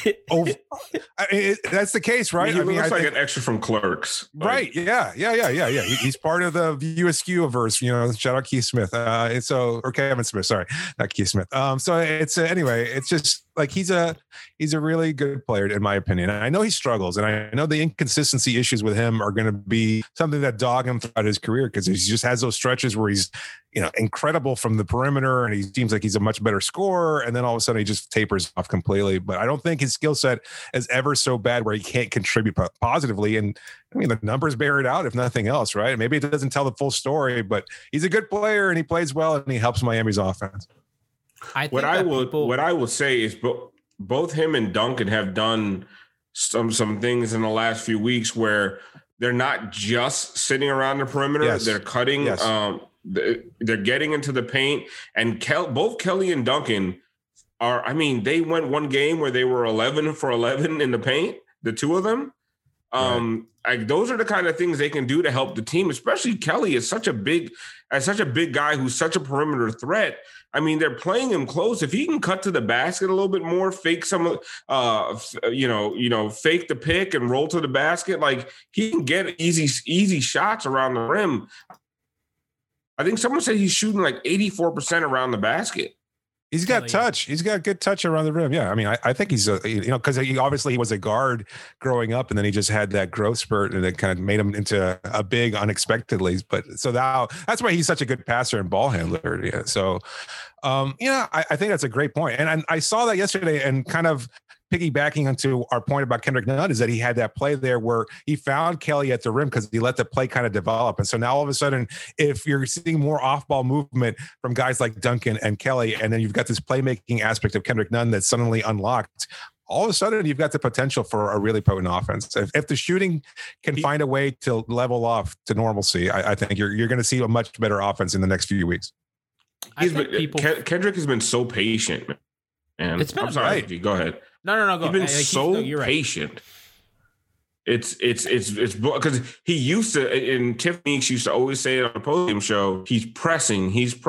that's the case, right? He looks like an extra from Clerks, right? Yeah. He's part of the USQ verse, shout out Keith Smith, or Kevin Smith, sorry, not Keith Smith. So it's anyway, it's just like he's a really good player in my opinion. And I know he struggles, and I know the inconsistency issues with him are going to be something that dog him throughout his career, because he just has those stretches where he's incredible from the perimeter and he seems like he's a much better scorer, and then all of a sudden he just tapers off completely. But I don't think his skill set is ever so bad where he can't contribute positively. And I mean, the numbers bear it out, if nothing else, right? Maybe it doesn't tell the full story, but he's a good player and he plays well and he helps Miami's offense. What I will say is both him and Duncan have done some things in the last few weeks where they're not just sitting around the perimeter. Yes. They're cutting. Yes. They're getting into the paint. And both Kelly and Duncan they went one game where they were 11 for 11 in the paint, the two of them. Those are the kind of things they can do to help the team, especially Kelly is such a big guy who's such a perimeter threat. I mean, they're playing him close. If he can cut to the basket a little bit more, fake fake the pick and roll to the basket, like he can get easy shots around the rim. I think someone said he's shooting like 84% around the basket. He's got touch. He's got good touch around the rim. Yeah. I mean, I think he's, because he was a guard growing up, and then he just had that growth spurt and it kind of made him into a big unexpectedly. But so now that's why he's such a good passer and ball handler. Yeah. So, I think that's a great point. And I saw that yesterday, and kind of piggybacking onto our point about Kendrick Nunn is that he had that play there where he found Kelly at the rim because he let the play kind of develop. And so now all of a sudden, if you're seeing more off-ball movement from guys like Duncan and Kelly, and then you've got this playmaking aspect of Kendrick Nunn that's suddenly unlocked, all of a sudden you've got the potential for a really potent offense. If the shooting can find a way to level off to normalcy, I think you're going to see a much better offense in the next few weeks. Kendrick has been so patient, man. It's been I'm sorry, go ahead. No, go. He's been so patient. It's because he used to, and Tiffany used to always say it on the podium show, he's pressing.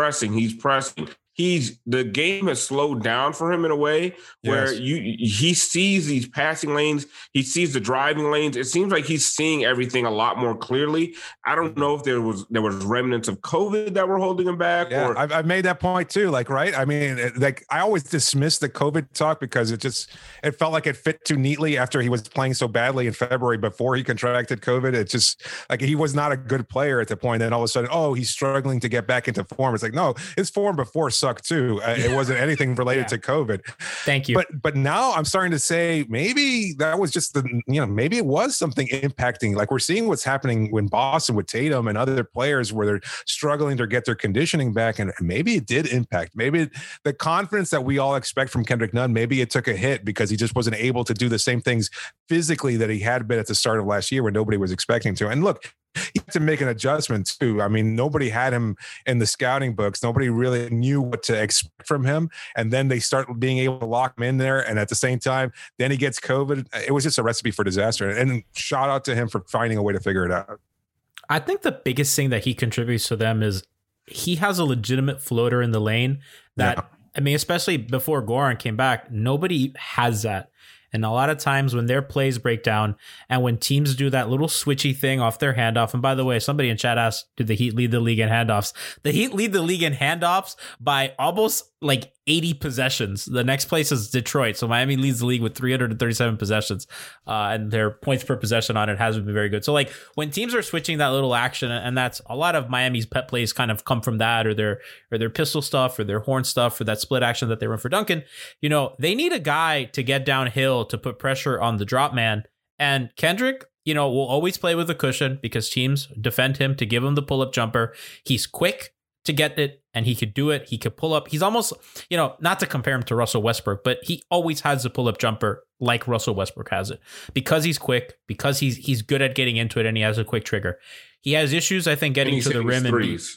The game has slowed down for him in a way where he sees these passing lanes, he sees the driving lanes. It seems like he's seeing everything a lot more clearly. I don't know if there was remnants of COVID that were holding him back. Yeah, I've made that point too. Like, right? I mean, like I always dismiss the COVID talk because it felt like it fit too neatly after he was playing so badly in February before he contracted COVID. It just like he was not a good player at the point. Then all of a sudden, he's struggling to get back into form. It's like, no, his form before sucked too. It wasn't anything related to COVID. Thank you. But now I'm starting to say maybe that was just maybe it was something impacting. Like we're seeing what's happening in Boston with Tatum and other players where they're struggling to get their conditioning back. And maybe it did impact. Maybe the confidence that we all expect from Kendrick Nunn, maybe it took a hit because he just wasn't able to do the same things physically that he had been at the start of last year when nobody was expecting to. And look, he had to make an adjustment too. I mean, nobody had him in the scouting books. Nobody really knew what to expect from him. And then they start being able to lock him in there. And at the same time, then he gets COVID. It was just a recipe for disaster. And shout out to him for finding a way to figure it out. I think the biggest thing that he contributes to them is he has a legitimate floater in the lane that, I mean, especially before Goran came back, nobody has that. And a lot of times when their plays break down and when teams do that little switchy thing off their handoff, and by the way, somebody in chat asked, did the Heat lead the league in handoffs? The Heat lead the league in handoffs by almost like 80 possessions. The next place is Detroit. So Miami leads the league with 337 possessions, and their points per possession on it hasn't been very good. So like when teams are switching that little action, and that's a lot of Miami's pet plays kind of come from that, or their pistol stuff, or their horn stuff, or that split action that they run for Duncan. They need a guy to get downhill to put pressure on the drop man. And Kendrick, will always play with a cushion because teams defend him to give him the pull-up jumper. He's quick to get it, and he could do it. He could pull up. He's almost, not to compare him to Russell Westbrook, but he always has the pull-up jumper like Russell Westbrook has it because he's quick, because he's good at getting into it, and he has a quick trigger. He has issues, I think, getting to the rim.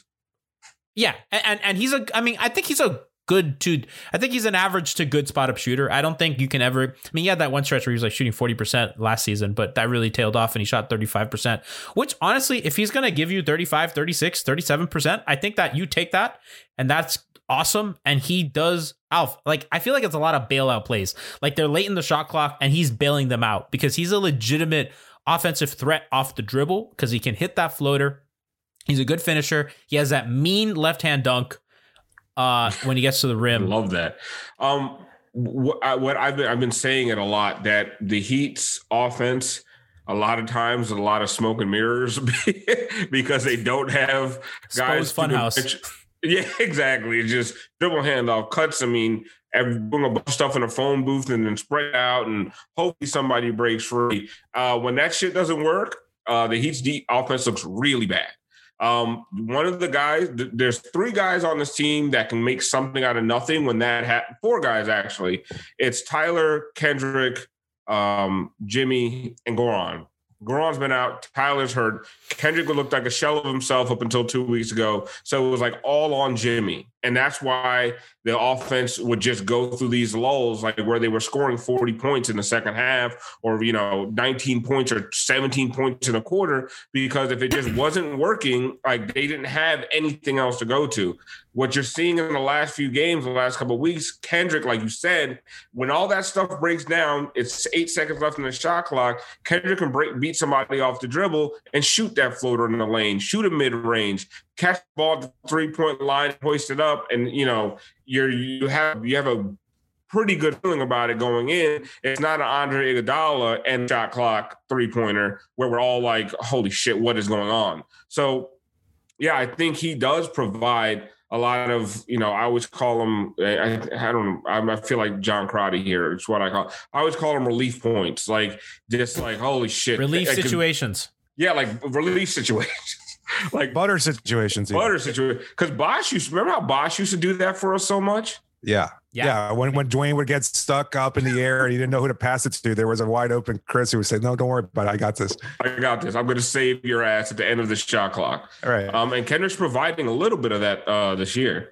And I think he's a I think he's an average to good spot up shooter. I don't think you can ever, he had that one stretch where he was like shooting 40% last season, but that really tailed off and he shot 35%, which honestly, if he's going to give you 35, 36, 37%, I think that you take that and that's awesome. And he does, Alf, like, I feel like it's a lot of bailout plays. Like they're late in the shot clock and he's bailing them out because he's a legitimate offensive threat off the dribble because he can hit that floater. He's a good finisher. He has that mean left-hand dunk. When he gets to the rim. I love that. What I've been saying it a lot, that the Heat's offense, a lot of times, a lot of smoke and mirrors because they don't have guys. Funhouse. Yeah, exactly. It's just dribble handoff cuts. Doing a bunch of stuff in a phone booth and then spread out and hopefully somebody breaks free. When that shit doesn't work, the Heat's offense looks really bad. One of the guys, there's 3 guys on this team that can make something out of nothing when that happens. 4 guys, actually. It's Tyler, Kendrick, Jimmy, and Goran. Goran's been out. Tyler's hurt. Kendrick looked like a shell of himself up until 2 weeks ago. So it was like all on Jimmy. And that's why the offense would just go through these lulls, like where they were scoring 40 points in the second half or, 19 points or 17 points in a quarter, because if it just wasn't working, like they didn't have anything else to go to. What you're seeing in the last few games, the last couple of weeks, Kendrick, like you said, when all that stuff breaks down, it's 8 seconds left in the shot clock. Kendrick can beat somebody off the dribble and shoot that floater in the lane, shoot a mid-range, catch the ball at the 3-point line, hoist it up, and you have a pretty good feeling about it going in. It's not an Andre Iguodala and shot clock 3-pointer where we're all like, holy shit, what is going on? So, yeah, I think he does provide a lot of, I always call him, I don't know, I feel like John Crotty here. It's what I always call him relief points. Like, just like, holy shit. Relief situations. Yeah, like relief situations. Like butter situations. Because Bosh remember how Bosh used to do that for us so much? Yeah. When Dwayne would get stuck up in the air and he didn't know who to pass it to, there was a wide open Chris who would say, no, don't worry about it. I got this. I'm going to save your ass at the end of the shot clock. All right. And Kendrick's providing a little bit of that this year.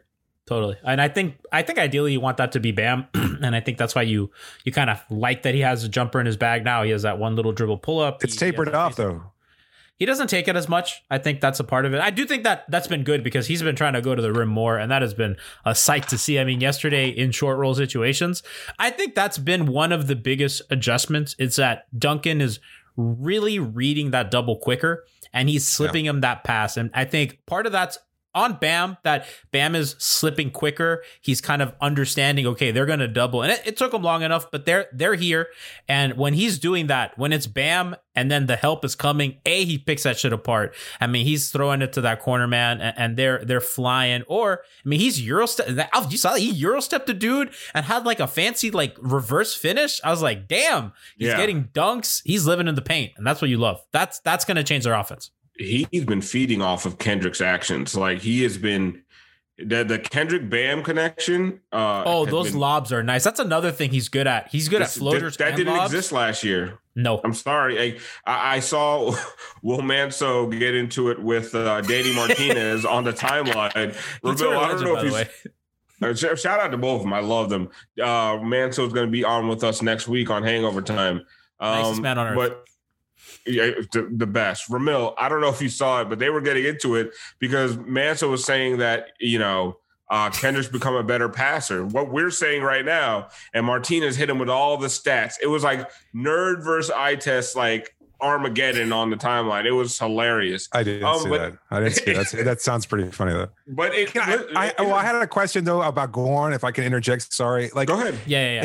Totally. And I think ideally you want that to be Bam. And I think that's why you kind of like that he has a jumper in his bag now. He has that one little dribble pull up. It's tapered off though. He doesn't take it as much. I think that's a part of it. I do think that's been good because he's been trying to go to the rim more, and that has been a sight to see. I mean, yesterday in short roll situations, I think that's been one of the biggest adjustments. It's that Duncan is really reading that double quicker, and he's slipping him that pass. And I think part of that's on Bam, that Bam is slipping quicker. He's kind of understanding, okay, they're going to double. And it took him long enough, but they're here. And when he's doing that, when it's Bam and then the help is coming, he picks that shit apart. I mean, he's throwing it to that corner man and they're flying. Or, I mean, he's Eurostep. You saw that he Eurostep the dude and had like a fancy like reverse finish. I was like, damn, he's getting dunks. He's living in the paint. And that's what you love. That's going to change their offense. He's been feeding off of Kendrick's actions. Like he has been the Kendrick Bam connection. Those lobs are nice. That's another thing he's good at. He's good at floaters. That didn't lobs. exist last year. No, I'm sorry. I saw Will Manso get into it with Danny Martinez on the timeline. Ramil, I don't know if he's. Shout out to both of them. I love them. Manso is going to be on with us next week on Hangover Time. Nicest man on earth. But yeah, the best. Ramil, I don't know if you saw it, but they were getting into it because Manso was saying that, Kendrick's become a better passer. What we're saying right now, and Martinez hit him with all the stats. It was like nerd versus eye test, like Armageddon on the timeline. It was hilarious. I didn't see that. I didn't see that. That sounds pretty funny though. But I had a question though about Gorn, if I can interject. Sorry. Like, go ahead. Yeah.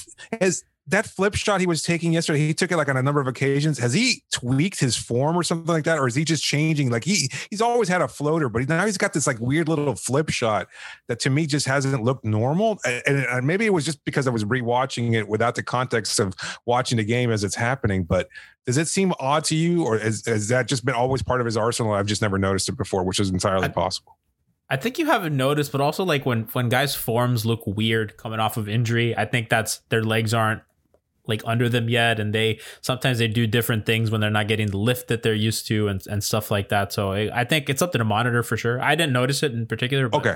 Is that flip shot he was taking yesterday, he took it like on a number of occasions. Has he tweaked his form or something like that? Or is he just changing? Like he's always had a floater, but now he's got this like weird little flip shot that to me just hasn't looked normal. And maybe it was just because I was rewatching it without the context of watching the game as it's happening. But does it seem odd to you, or has that just been always part of his arsenal? I've just never noticed it before, which is entirely possible. I think you haven't noticed, but also like when guys' forms look weird coming off of injury, I think that's their legs aren't like under them yet, and sometimes they do different things when they're not getting the lift that they're used to and stuff like that. So I think it's something to monitor for sure. I didn't notice it in particular, but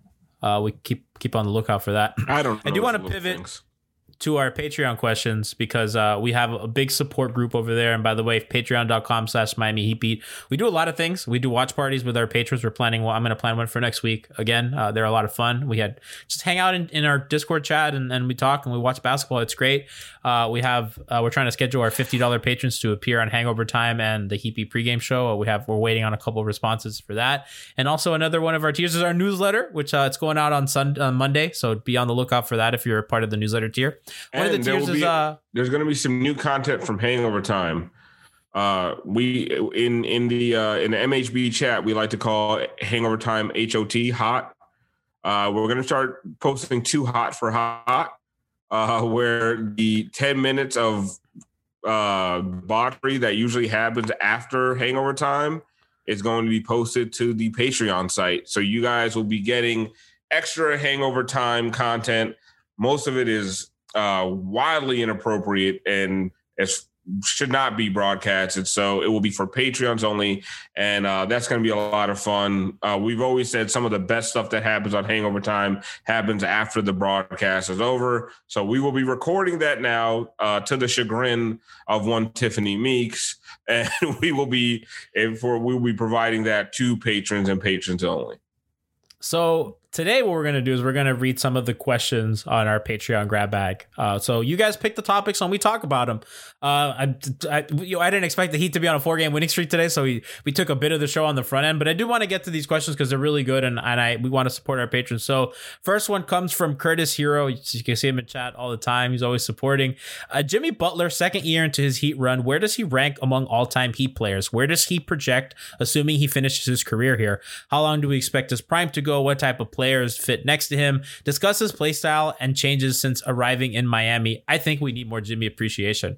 we keep on the lookout for that. I do want to pivot to our Patreon questions because we have a big support group over there. And by the way, patreon.com/Miami Heat Beat. We do a lot of things. We do watch parties with our patrons. I'm going to plan one for next week. Again, they're a lot of fun. We had just hang out in our Discord chat and we talk and we watch basketball. It's great. We're trying to schedule our $50 patrons to appear on Hangover Time and the Heat Beat pregame show. We're waiting on a couple of responses for that. And also another one of our tiers is our newsletter, which it's going out on Monday. So be on the lookout for that if you're a part of the newsletter tier. One of the tiers is there's going to be some new content from Hangover Time. We in the MHB chat we like to call Hangover Time HOT hot. We're going to start posting too hot for hot, where the 10 minutes of botchery that usually happens after Hangover Time is going to be posted to the Patreon site. So you guys will be getting extra Hangover Time content. Most of it is wildly inappropriate and it should not be broadcasted. So it will be for Patreons only. And that's going to be a lot of fun. We've always said some of the best stuff that happens on Hangover Time happens after the broadcast is over. So we will be recording that now to the chagrin of one Tiffany Meeks. And we will be providing that to patrons and patrons only. So today what we're going to do is we're going to read some of the questions on our Patreon grab bag. So you guys pick the topics and we talk about them. I didn't expect the Heat to be on a 4-game winning streak today, so we took a bit of the show on the front end, but I do want to get to these questions because they're really good and we want to support our patrons. So first one comes from Curtis Hero. You can see him in chat all the time. He's always supporting. Jimmy Butler, second year into his Heat run. Where does he rank among all-time Heat players? Where does he project, assuming he finishes his career here? How long do we expect his prime to go? What type of players fit next to him? Discuss his play style and changes since arriving in Miami. I think we need more Jimmy appreciation.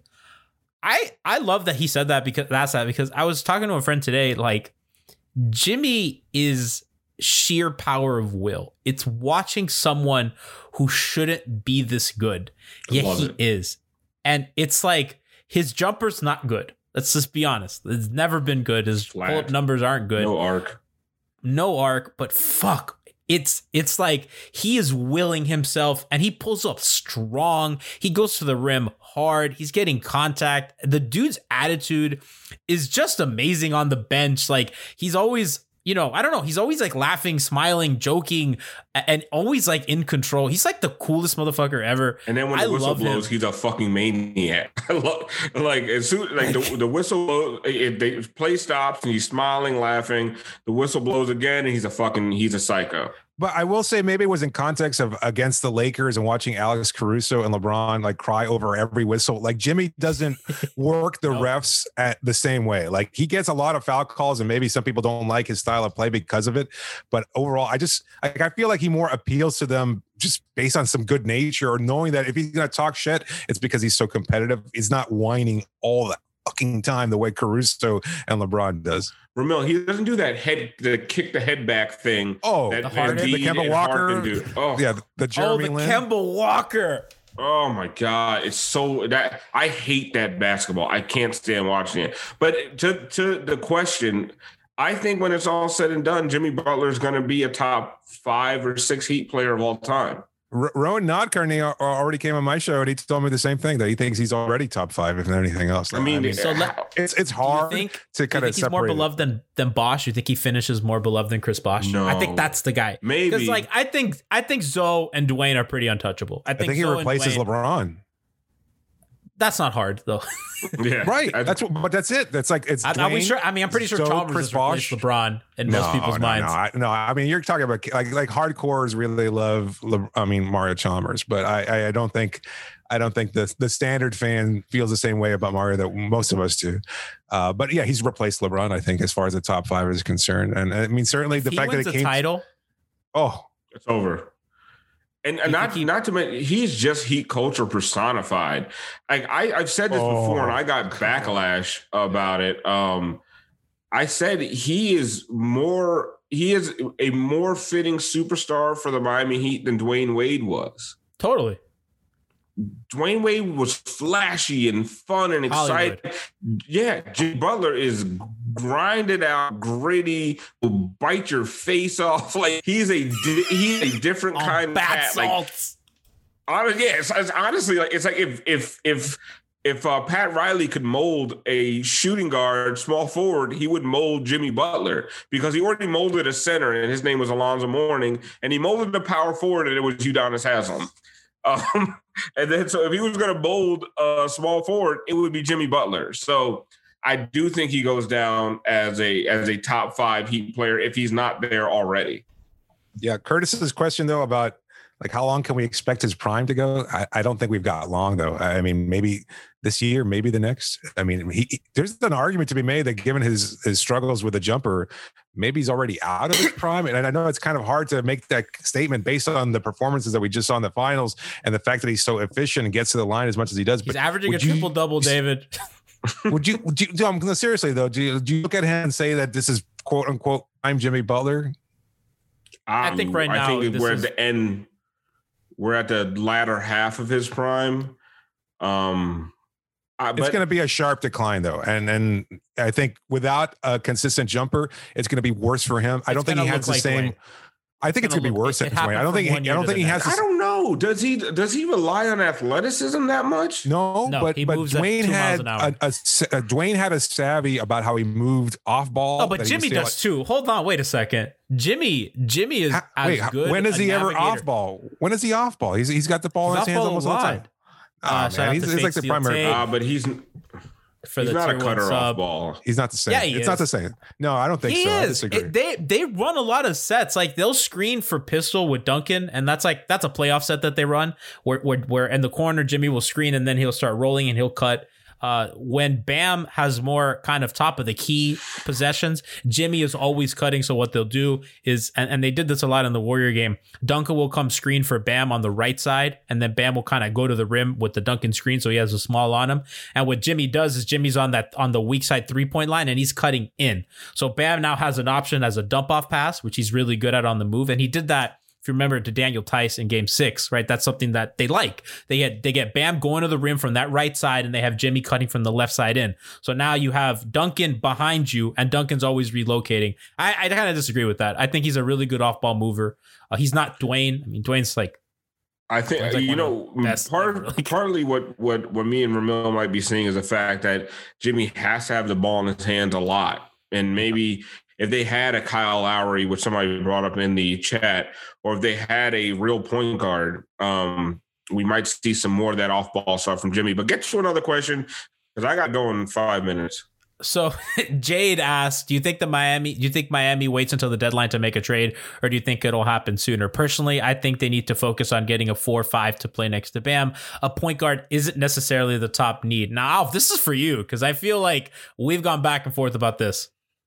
I love that he said that because I was talking to a friend today, like Jimmy is sheer power of will. It's watching someone who shouldn't be this good, yet he is. And it's like his jumper's not good. Let's just be honest. It's never been good. His pull-up numbers aren't good. No arc, but fuck, it's like he is willing himself and he pulls up strong. He goes to the rim hard. He's getting contact. The dude's attitude is just amazing on the bench. Like he's always, you know, I don't know. He's always like laughing, smiling, joking, and always like in control. He's like the coolest motherfucker ever. And then when the whistle blows, he's a fucking maniac. I love, like as soon like the whistle blows, the play stops and he's smiling, laughing. The whistle blows again, and he's a psycho. But I will say maybe it was in context of against the Lakers and watching Alex Caruso and LeBron like cry over every whistle. Like Jimmy doesn't work the refs at the same way. Like he gets a lot of foul calls and maybe some people don't like his style of play because of it. But overall, I feel like he more appeals to them just based on some good nature or knowing that if he's going to talk shit, it's because he's so competitive. He's not whining all the fucking time the way Caruso and LeBron does. Ramil, he doesn't do that kick the head back thing. Oh, that the Kemba Walker. Oh, yeah, the Jeremy Lin. Kemba Walker. Oh my God, it's so that I hate that basketball. I can't stand watching it. But to the question, I think when it's all said and done, Jimmy Butler is going to be a top 5 or 6 Heat player of all time. Rowan Nodkarney already came on my show and he told me the same thing, that he thinks he's already top 5 if not anything else. I mean it's hard to kind of separate. He's more beloved than Bosh? You think he finishes more beloved than Chris Bosh? No, I think that's the guy. Maybe because like I think Zoe and Dwayne are pretty untouchable. I think he replaces LeBron. That's not hard though. Yeah, right. But that's it. That's like it's. Are we sure? I mean, I'm pretty sure Chalmers has replaced LeBron in most people's minds. No, I mean, you're talking about like hardcores really love. Mario Chalmers, but I don't think the standard fan feels the same way about Mario that most of us do. But yeah, he's replaced LeBron. I think as far as the top 5 is concerned, and I mean certainly the fact that it came title. Oh, it's over. And not to mention, he's just Heat culture personified. Like I've said this before, and I got backlash about it. I said he is a more fitting superstar for the Miami Heat than Dwayne Wade was. Totally. Dwayne Wade was flashy and fun and exciting. Hollywood. Yeah, Jimmy Butler is grinded out, gritty, will bite your face off. Like he's a different kind of cat. Salts. Like, it's honestly like it's like if Pat Riley could mold a shooting guard, small forward, he would mold Jimmy Butler because he already molded a center, and his name was Alonzo Mourning, and he molded the power forward, and it was Udonis Haslem. And then, so if he was going to mold a small forward, it would be Jimmy Butler. So I do think he goes down as a top 5 Heat player if he's not there already. Yeah, Curtis's question though about like how long can we expect his prime to go? I don't think we've got long though. I mean, maybe this year, maybe the next. I mean, there's an argument to be made that given his struggles with the jumper, maybe he's already out of his prime. And I know it's kind of hard to make that statement based on the performances that we just saw in the finals and the fact that he's so efficient and gets to the line as much as he does. He's averaging a triple-double, David. Would you seriously though, do you look at him and say that this is quote unquote prime Jimmy Butler? I think right now we're at the end. We're at the latter half of his prime. It's going to be a sharp decline though. And I think without a consistent jumper, it's going to be worse for him. I don't think he has the same. Dwayne. I think it's going to be worse than Dwayne. I don't think he has. I don't know. Does he rely on athleticism that much? No, but Dwayne had a savvy about how he moved off ball. Oh, but Jimmy does too. Hold on, wait a second. Jimmy is good. When is he ever off ball? When is he off ball? He's got the ball in his hands almost all the time. Man, he's like the primary. But he's not a cutter off ball. He's not the same. Yeah, it's not the same. No, I don't think so. I disagree. They run a lot of sets. Like they'll screen for pistol with Duncan, and that's a playoff set that they run where in the corner Jimmy will screen and then he'll start rolling and he'll cut. When Bam has more kind of top of the key possessions, Jimmy is always cutting. So what they'll do is, and they did this a lot in the Warrior game, Duncan will come screen for Bam on the right side, and then Bam will kind of go to the rim with the Duncan screen, so he has a small on him. And what Jimmy does is Jimmy's on the weak side 3-point line, and he's cutting in. So Bam now has an option as a dump off pass, which he's really good at on the move, and he did that if you remember, to Daniel Tice in Game 6, right? That's something that they like. They get Bam going to the rim from that right side, and they have Jimmy cutting from the left side in. So now you have Duncan behind you, and Duncan's always relocating. I kind of disagree with that. I think he's a really good off-ball mover. He's not Dwayne. I mean, Dwayne's like, I think, like partly what me and Ramil might be seeing is the fact that Jimmy has to have the ball in his hands a lot. And maybe if they had a Kyle Lowry, which somebody brought up in the chat, or if they had a real point guard, we might see some more of that off-ball stuff from Jimmy. But get to another question, because I got going in 5 minutes. So Jade asked, do you think Miami waits until the deadline to make a trade, or do you think it'll happen sooner? Personally, I think they need to focus on getting a 4-5 to play next to Bam. A point guard isn't necessarily the top need. Now, Alf, this is for you, because I feel like we've gone back and forth about this.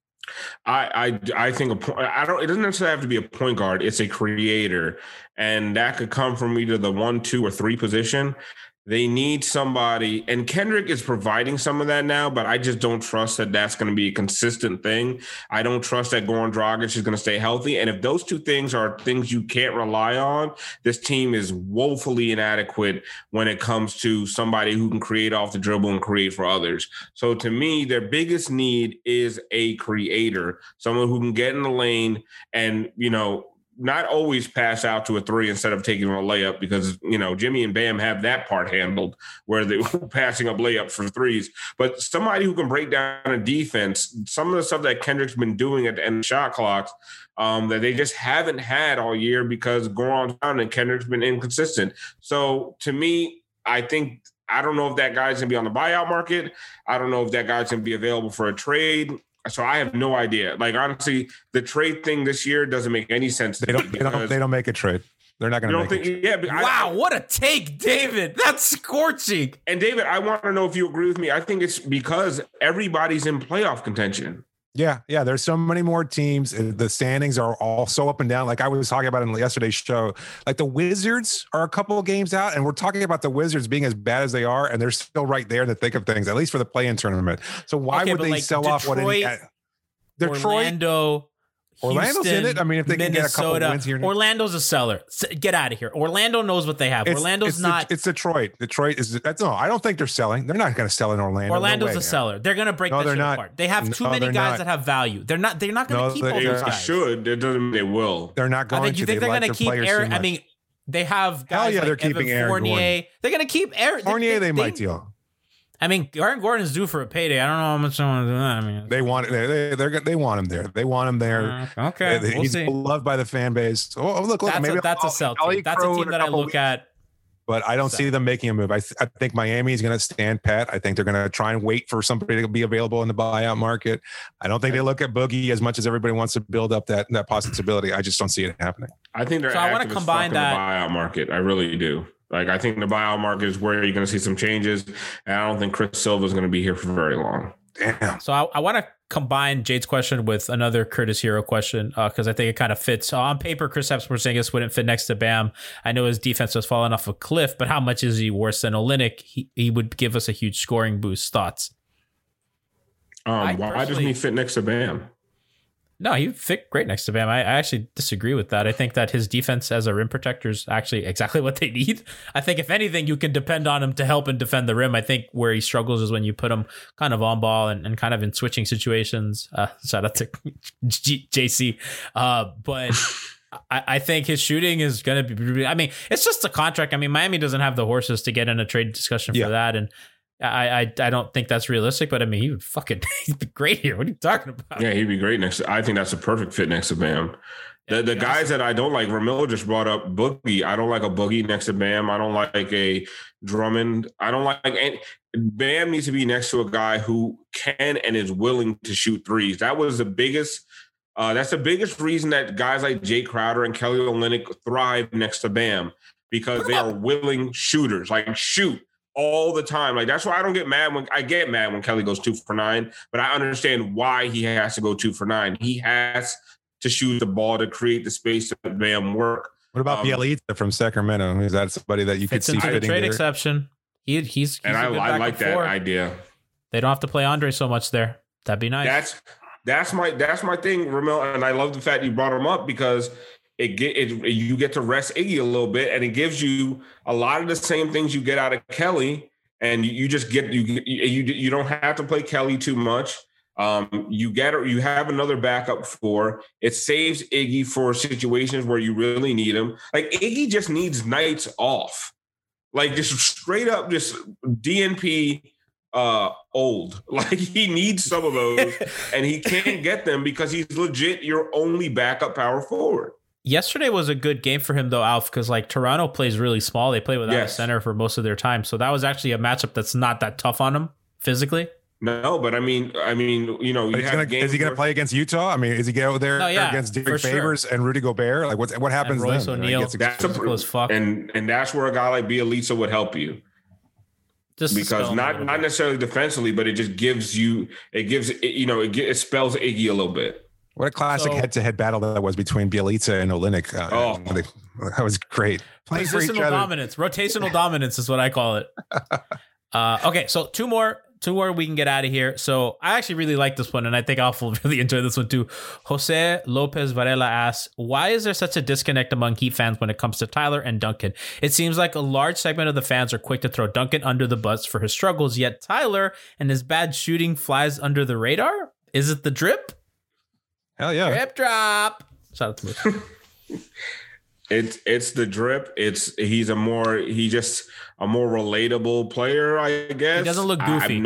I think it doesn't necessarily have to be a point guard. It's a creator, and that could come from either the 1, 2, or 3 position. They need somebody, and Kendrick is providing some of that now, but I just don't trust that that's going to be a consistent thing. I don't trust that Goran Dragic is going to stay healthy. And if those two things are things you can't rely on, this team is woefully inadequate when it comes to somebody who can create off the dribble and create for others. So to me, their biggest need is a creator, someone who can get in the lane and, not always pass out to a 3 instead of taking a layup, because, Jimmy and Bam have that part handled where they're passing up layups for 3s. But somebody who can break down a defense, some of the stuff that Kendrick's been doing at the end of shot clocks, that they just haven't had all year because Goran's down and Kendrick's been inconsistent. So to me, I don't know if that guy's going to be on the buyout market. I don't know if that guy's going to be available for a trade. So I have no idea. Like, honestly, the trade thing this year doesn't make any sense. They don't make a trade. They're not going to make it. Yeah. Wow, what a take, David. That's scorching. And David, I want to know if you agree with me. I think it's because everybody's in playoff contention. Yeah. There's so many more teams. The standings are all so up and down. Like I was talking about in yesterday's show, like the Wizards are a couple of games out, and we're talking about the Wizards being as bad as they are, and they're still right there in the thick of things, at least for the play-in tournament. So why would they sell Detroit, off what Detroit? Orlando's in it. I mean, if they can get a couple wins here. Orlando's a seller. Get out of here. Orlando knows what they have. Orlando's not. It's Detroit. Detroit is. No, I don't think they're selling. They're not going to sell in Orlando. Orlando's a seller. They're going to break that shit apart. They have too many guys that have value. They're not going to keep all these guys. It doesn't mean they will. They're not going to. You think they're going to keep Aaron? I mean, they have guys like they're keeping Evan Fournier. They're going to keep Aaron Fournier. They might deal. I mean, Aaron Gordon is due for a payday. I don't know how much I want to do that. I mean, they want him there. They want him there. Okay, he's beloved by the fan base. Look, that's a sell team. That's a team that I look at. But I don't see them making a move. I think Miami is going to stand pat. I think they're going to try and wait for somebody to be available in the buyout market. I don't think they look at Boogie as much as everybody wants to build up that possibility. I just don't see it happening. I think they're active as fuck in the buyout market. I really do. Like, I think the buyout market is where you're going to see some changes, and I don't think Chris Silva is going to be here for very long. Damn. So I want to combine Jade's question with another Curtis Hero question because I think it kind of fits. On paper, Kristaps Porzingis wouldn't fit next to Bam. I know his defense has fallen off a cliff, but how much is he worse than Olynyk? He would give us a huge scoring boost. Thoughts? Why doesn't he fit next to Bam? No, he fit great next to Bam. I actually disagree with that. I think that his defense as a rim protector is actually exactly what they need. I think if anything, you can depend on him to help and defend the rim. I think where he struggles is when you put him kind of on ball and kind of in switching situations. Shout out to JC. But I think his shooting is going to be, I mean, it's just a contract. I mean, Miami doesn't have the horses to get in a trade discussion for that. And I don't think that's realistic, but I mean, he'd be great here. What are you talking about? Yeah, he'd be great next to, I think that's a perfect fit next to Bam. The guys that I don't like, Ramil just brought up Boogie. I don't like a Boogie next to Bam. I don't like a Drummond. I don't like any. Bam needs to be next to a guy who can and is willing to shoot threes. That was the biggest. That's the biggest reason that guys like Jay Crowder and Kelly Olynyk thrive next to Bam, because they are willing shooters. Like, shoot all the time. Like, that's why I don't get mad when Kelly goes 2 for 9, but I understand why he has to go 2 for 9. He has to shoot the ball to create the space to Bam work. What about Bielitsa from Sacramento? Is that somebody that you could see fitting the trade there? Exception? He's and I like that idea. They don't have to play Andre so much there. That'd be nice. That's my thing, Ramil, and I love the fact you brought him up, because you get to rest Iggy a little bit, and it gives you a lot of the same things you get out of Kelly, and you don't have to play Kelly too much. You have another backup for it. Saves Iggy for situations where you really need him. Like Iggy just needs nights off, like just straight up, just DNP old. Like he needs some of those, and he can't get them because he's legit your only backup power forward. Yesterday was a good game for him though, Alf, because like Toronto plays really small. They play without a center for most of their time, so that was actually a matchup that's not that tough on him physically. No, but I mean, you know, is he going to play against Utah? I mean, is he going to go there against Derek Favors and Rudy Gobert? Like, what happens and Royce then? O'Neal, that's as fuck. And that's where a guy like Bjelica would help you. Just because not necessarily defensively, but it just gives you, it spells Iggy a little bit. What a classic head-to-head battle that was between Bjelica and Olynyk. That was great. Positional dominance, rotational dominance is what I call it. Okay, so two more we can get out of here. So I actually really like this one, and I think Alf will really enjoy this one too. Jose Lopez Varela asks, why is there such a disconnect among Heat fans when it comes to Tyler and Duncan? It seems like a large segment of the fans are quick to throw Duncan under the bus for his struggles, yet Tyler and his bad shooting flies under the radar? Is it the drip? Hell yeah. Drip drop. Shout out to me. It's the drip. He's a more relatable player, I guess. He doesn't look goofy.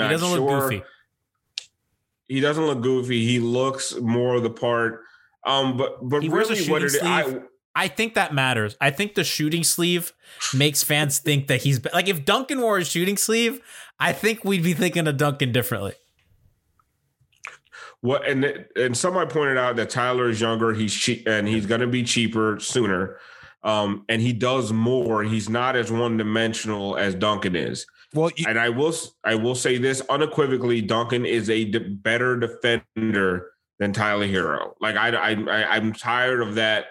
He doesn't look goofy. He looks more the part. But he really, what it is, I think that matters. I think the shooting sleeve makes fans think that he's like, if Duncan wore a shooting sleeve, I think we'd be thinking of Duncan differently. What and somebody pointed out that Tyler is younger. He's cheap and he's going to be cheaper sooner. And he does more. He's not as one-dimensional as Duncan is. Well, and I will say this unequivocally: Duncan is a better defender than Tyler Hero. Like I'm tired of that.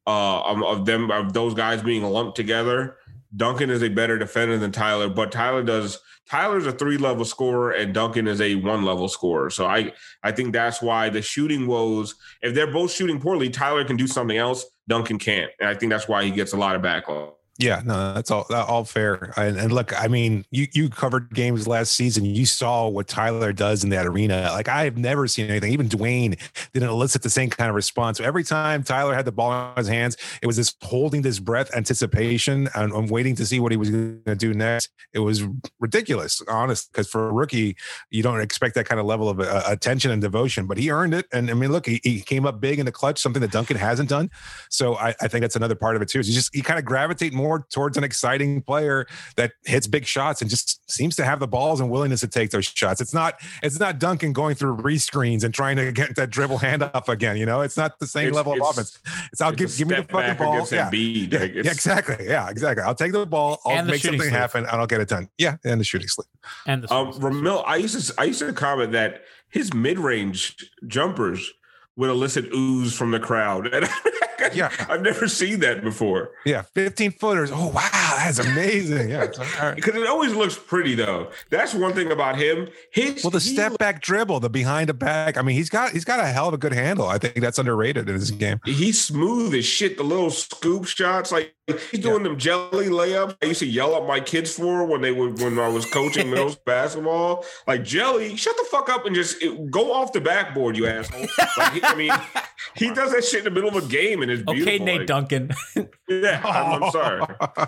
Of those guys being lumped together. Duncan is a better defender than Tyler, but Tyler's a 3-level scorer and Duncan is a 1-level scorer. So I think that's why the shooting woes, if they're both shooting poorly, Tyler can do something else, Duncan can't. And I think that's why he gets a lot of backlog. Yeah, no, that's all fair. And look, I mean, you covered games last season. You saw what Tyler does in that arena. Like, I have never seen anything. Even Dwayne didn't elicit the same kind of response. So every time Tyler had the ball in his hands, it was this holding this breath, anticipation, and I'm waiting to see what he was going to do next. It was ridiculous, honest, because for a rookie, you don't expect that kind of level of attention and devotion. But he earned it. And I mean, look, he came up big in the clutch, something that Duncan hasn't done. So I think that's another part of it too. Is you kind of gravitate more towards an exciting player that hits big shots and just seems to have the balls and willingness to take those shots. It's not Duncan going through rescreens and trying to get that dribble handoff again. You know, it's not the same level of offense. I'll give me the fucking ball. Yeah, exactly. I'll take the ball. I'll make something happen and I'll get it done. Yeah, and the shooting sleeve. And the Ramil, I used to comment that his mid-range jumpers would elicit ooze from the crowd. And yeah, I've never seen that before. Yeah, 15-footers. Oh wow, that's amazing. Yeah, because it always looks pretty though. That's one thing about him. The step back dribble, the behind the back. I mean, he's got a hell of a good handle. I think that's underrated in his game. He's smooth as shit. The little scoop shots, like he's doing them jelly layups. I used to yell at my kids for when I was coaching middle basketball. Like, jelly, shut the fuck up and just go off the backboard, you asshole. Like, he does that shit in the middle of a game and it's beautiful. Okay, Nate Duncan. Yeah, I'm sorry.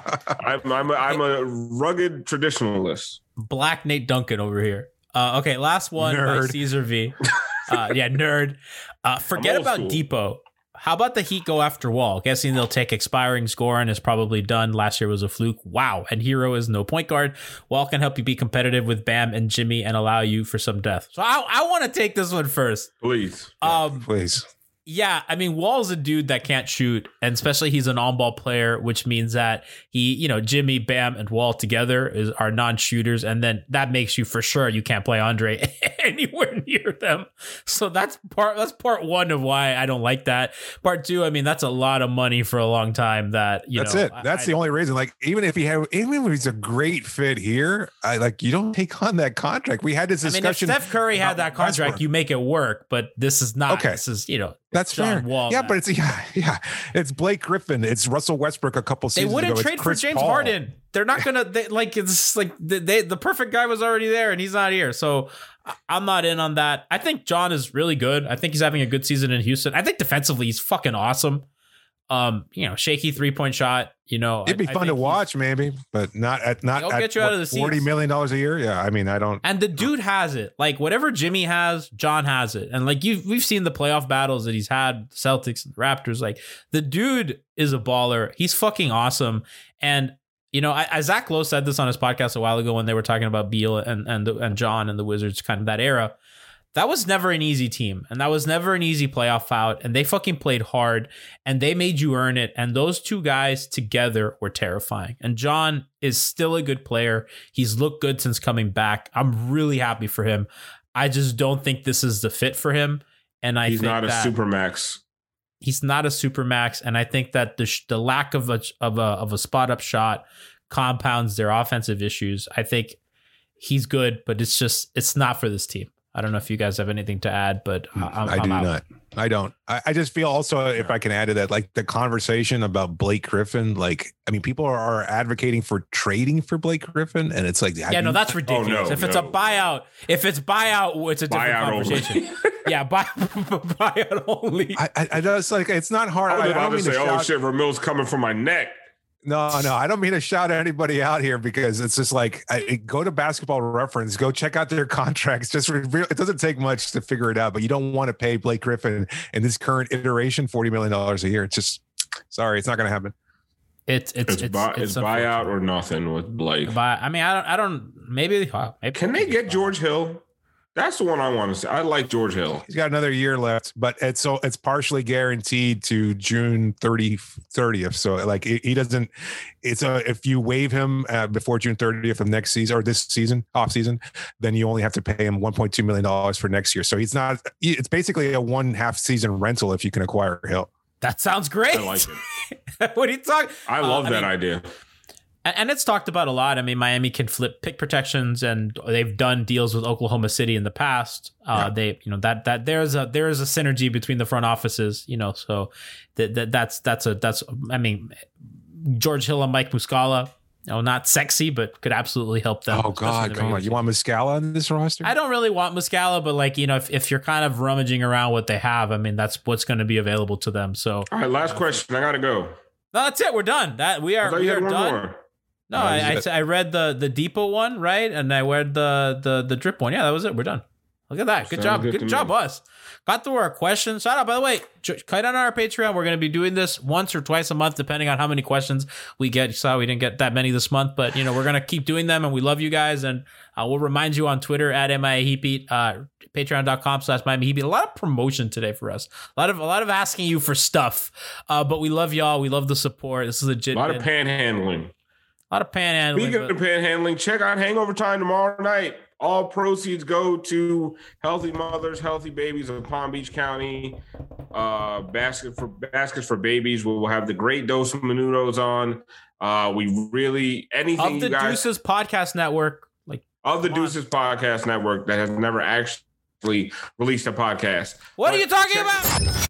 I'm a rugged traditionalist. Black Nate Duncan over here. Okay, last one by Caesar V. Nerd. Forget about school. Depot. How about the Heat go after Wall? Guessing they'll take expiring Goran is probably done. Last year was a fluke. Wow. And Hero is no point guard. Wall can help you be competitive with Bam and Jimmy and allow you for some depth. So I want to take this one first. Please. Please. Yeah, I mean, Wall's a dude that can't shoot, and especially he's an on-ball player, which means that Jimmy, Bam, and Wall together are non-shooters, and then that makes you for sure you can't play Andre anywhere near them. So that's part one of why I don't like that. Part two, I mean, that's a lot of money for a long time. That's it. That's the only reason. Like, even if he's a great fit here, you don't take on that contract. We had this discussion. If Steph Curry had that contract, Westbrook, you make it work. But this is not. Okay, this is that's John fair. Wall, yeah, but it's it's Blake Griffin. It's Russell Westbrook. A couple seasons they wouldn't ago. trade for James Harden. They're not gonna the perfect guy was already there and he's not here. So I'm not in on that. I think John is really good. I think he's having a good season in Houston. I think defensively he's fucking awesome. Shaky 3-point shot. It'd be fun to watch, maybe, but not at get you out of the seats. $40 million a year. Yeah, I mean, I don't. And the dude has it. Like whatever Jimmy has, John has it. And we've seen the playoff battles that he's had, Celtics, and Raptors. Like the dude is a baller. He's fucking awesome. And Zach Lowe said this on his podcast a while ago when they were talking about Beal and John and the Wizards, kind of that era. That was never an easy team, and that was never an easy playoff out, and they fucking played hard, and they made you earn it, and those two guys together were terrifying. And John is still a good player. He's looked good since coming back. I'm really happy for him. I just don't think this is the fit for him, and he's not a supermax. He's not a supermax, and I think that the lack of a spot up shot compounds their offensive issues. I think he's good, but it's not for this team. I don't know if you guys have anything to add, but I do not. I don't. I just feel also, if I can add to that, like the conversation about Blake Griffin, people are advocating for trading for Blake Griffin, and it's like, that's ridiculous. It's a buyout, it's a different conversation. Yeah, buyout only. I know it's not hard. I was about to say, oh shit, Vermil's coming for my neck. No, I don't mean to shout at anybody out here because it's just go to Basketball Reference, go check out their contracts. It doesn't take much to figure it out, but you don't want to pay Blake Griffin in this current iteration $40 million a year. It's just, sorry, it's not going to happen. It's buyout or nothing with Blake. I don't. Maybe can they get George Hill? That's the one I want to say. I like George Hill. He's got another year left, but it's partially guaranteed to June 30th. So he doesn't. If you waive him before June 30th of next season or this season off season, then you only have to pay him $1.2 million for next year. So he's not. It's basically a 1.5 season rental if you can acquire Hill. That sounds great. I like it. What are you talking? I love that idea. And it's talked about a lot. I mean, Miami can flip pick protections, and they've done deals with Oklahoma City in the past. They, that there is a synergy between the front offices. So that's. I mean, George Hill and Mike Muscala. Not sexy, but could absolutely help them. Oh God, come on! You want Muscala on this roster? I don't really want Muscala, but if you're kind of rummaging around what they have, I mean, that's what's going to be available to them. So, all right, last question. I gotta go. No, that's it. We're done. We are done. More. No, I read the Depot one, right? And I read the drip one. Yeah, that was it. We're done. Look at that. Good job. Good job, us. Got through our questions. Shout out, by the way, kite on our Patreon. We're going to be doing this once or twice a month, depending on how many questions we get. You saw we didn't get that many this month, but we're going to keep doing them, and we love you guys. And we'll remind you on Twitter at MIAHeatBeat, patreon.com/MiamiHeatBeat. A lot of promotion today for us. A lot of asking you for stuff. But we love y'all. We love the support. This is legit. A lot of panhandling. Speaking of panhandling, check out Hangover Time tomorrow night. All proceeds go to Healthy Mothers, Healthy Babies of Palm Beach County. Baskets for Babies. We'll have the Great Dose of Menudos on. Anything of the Deuces Podcast Network, Deuces Podcast Network that has never actually released a podcast. What are you talking about?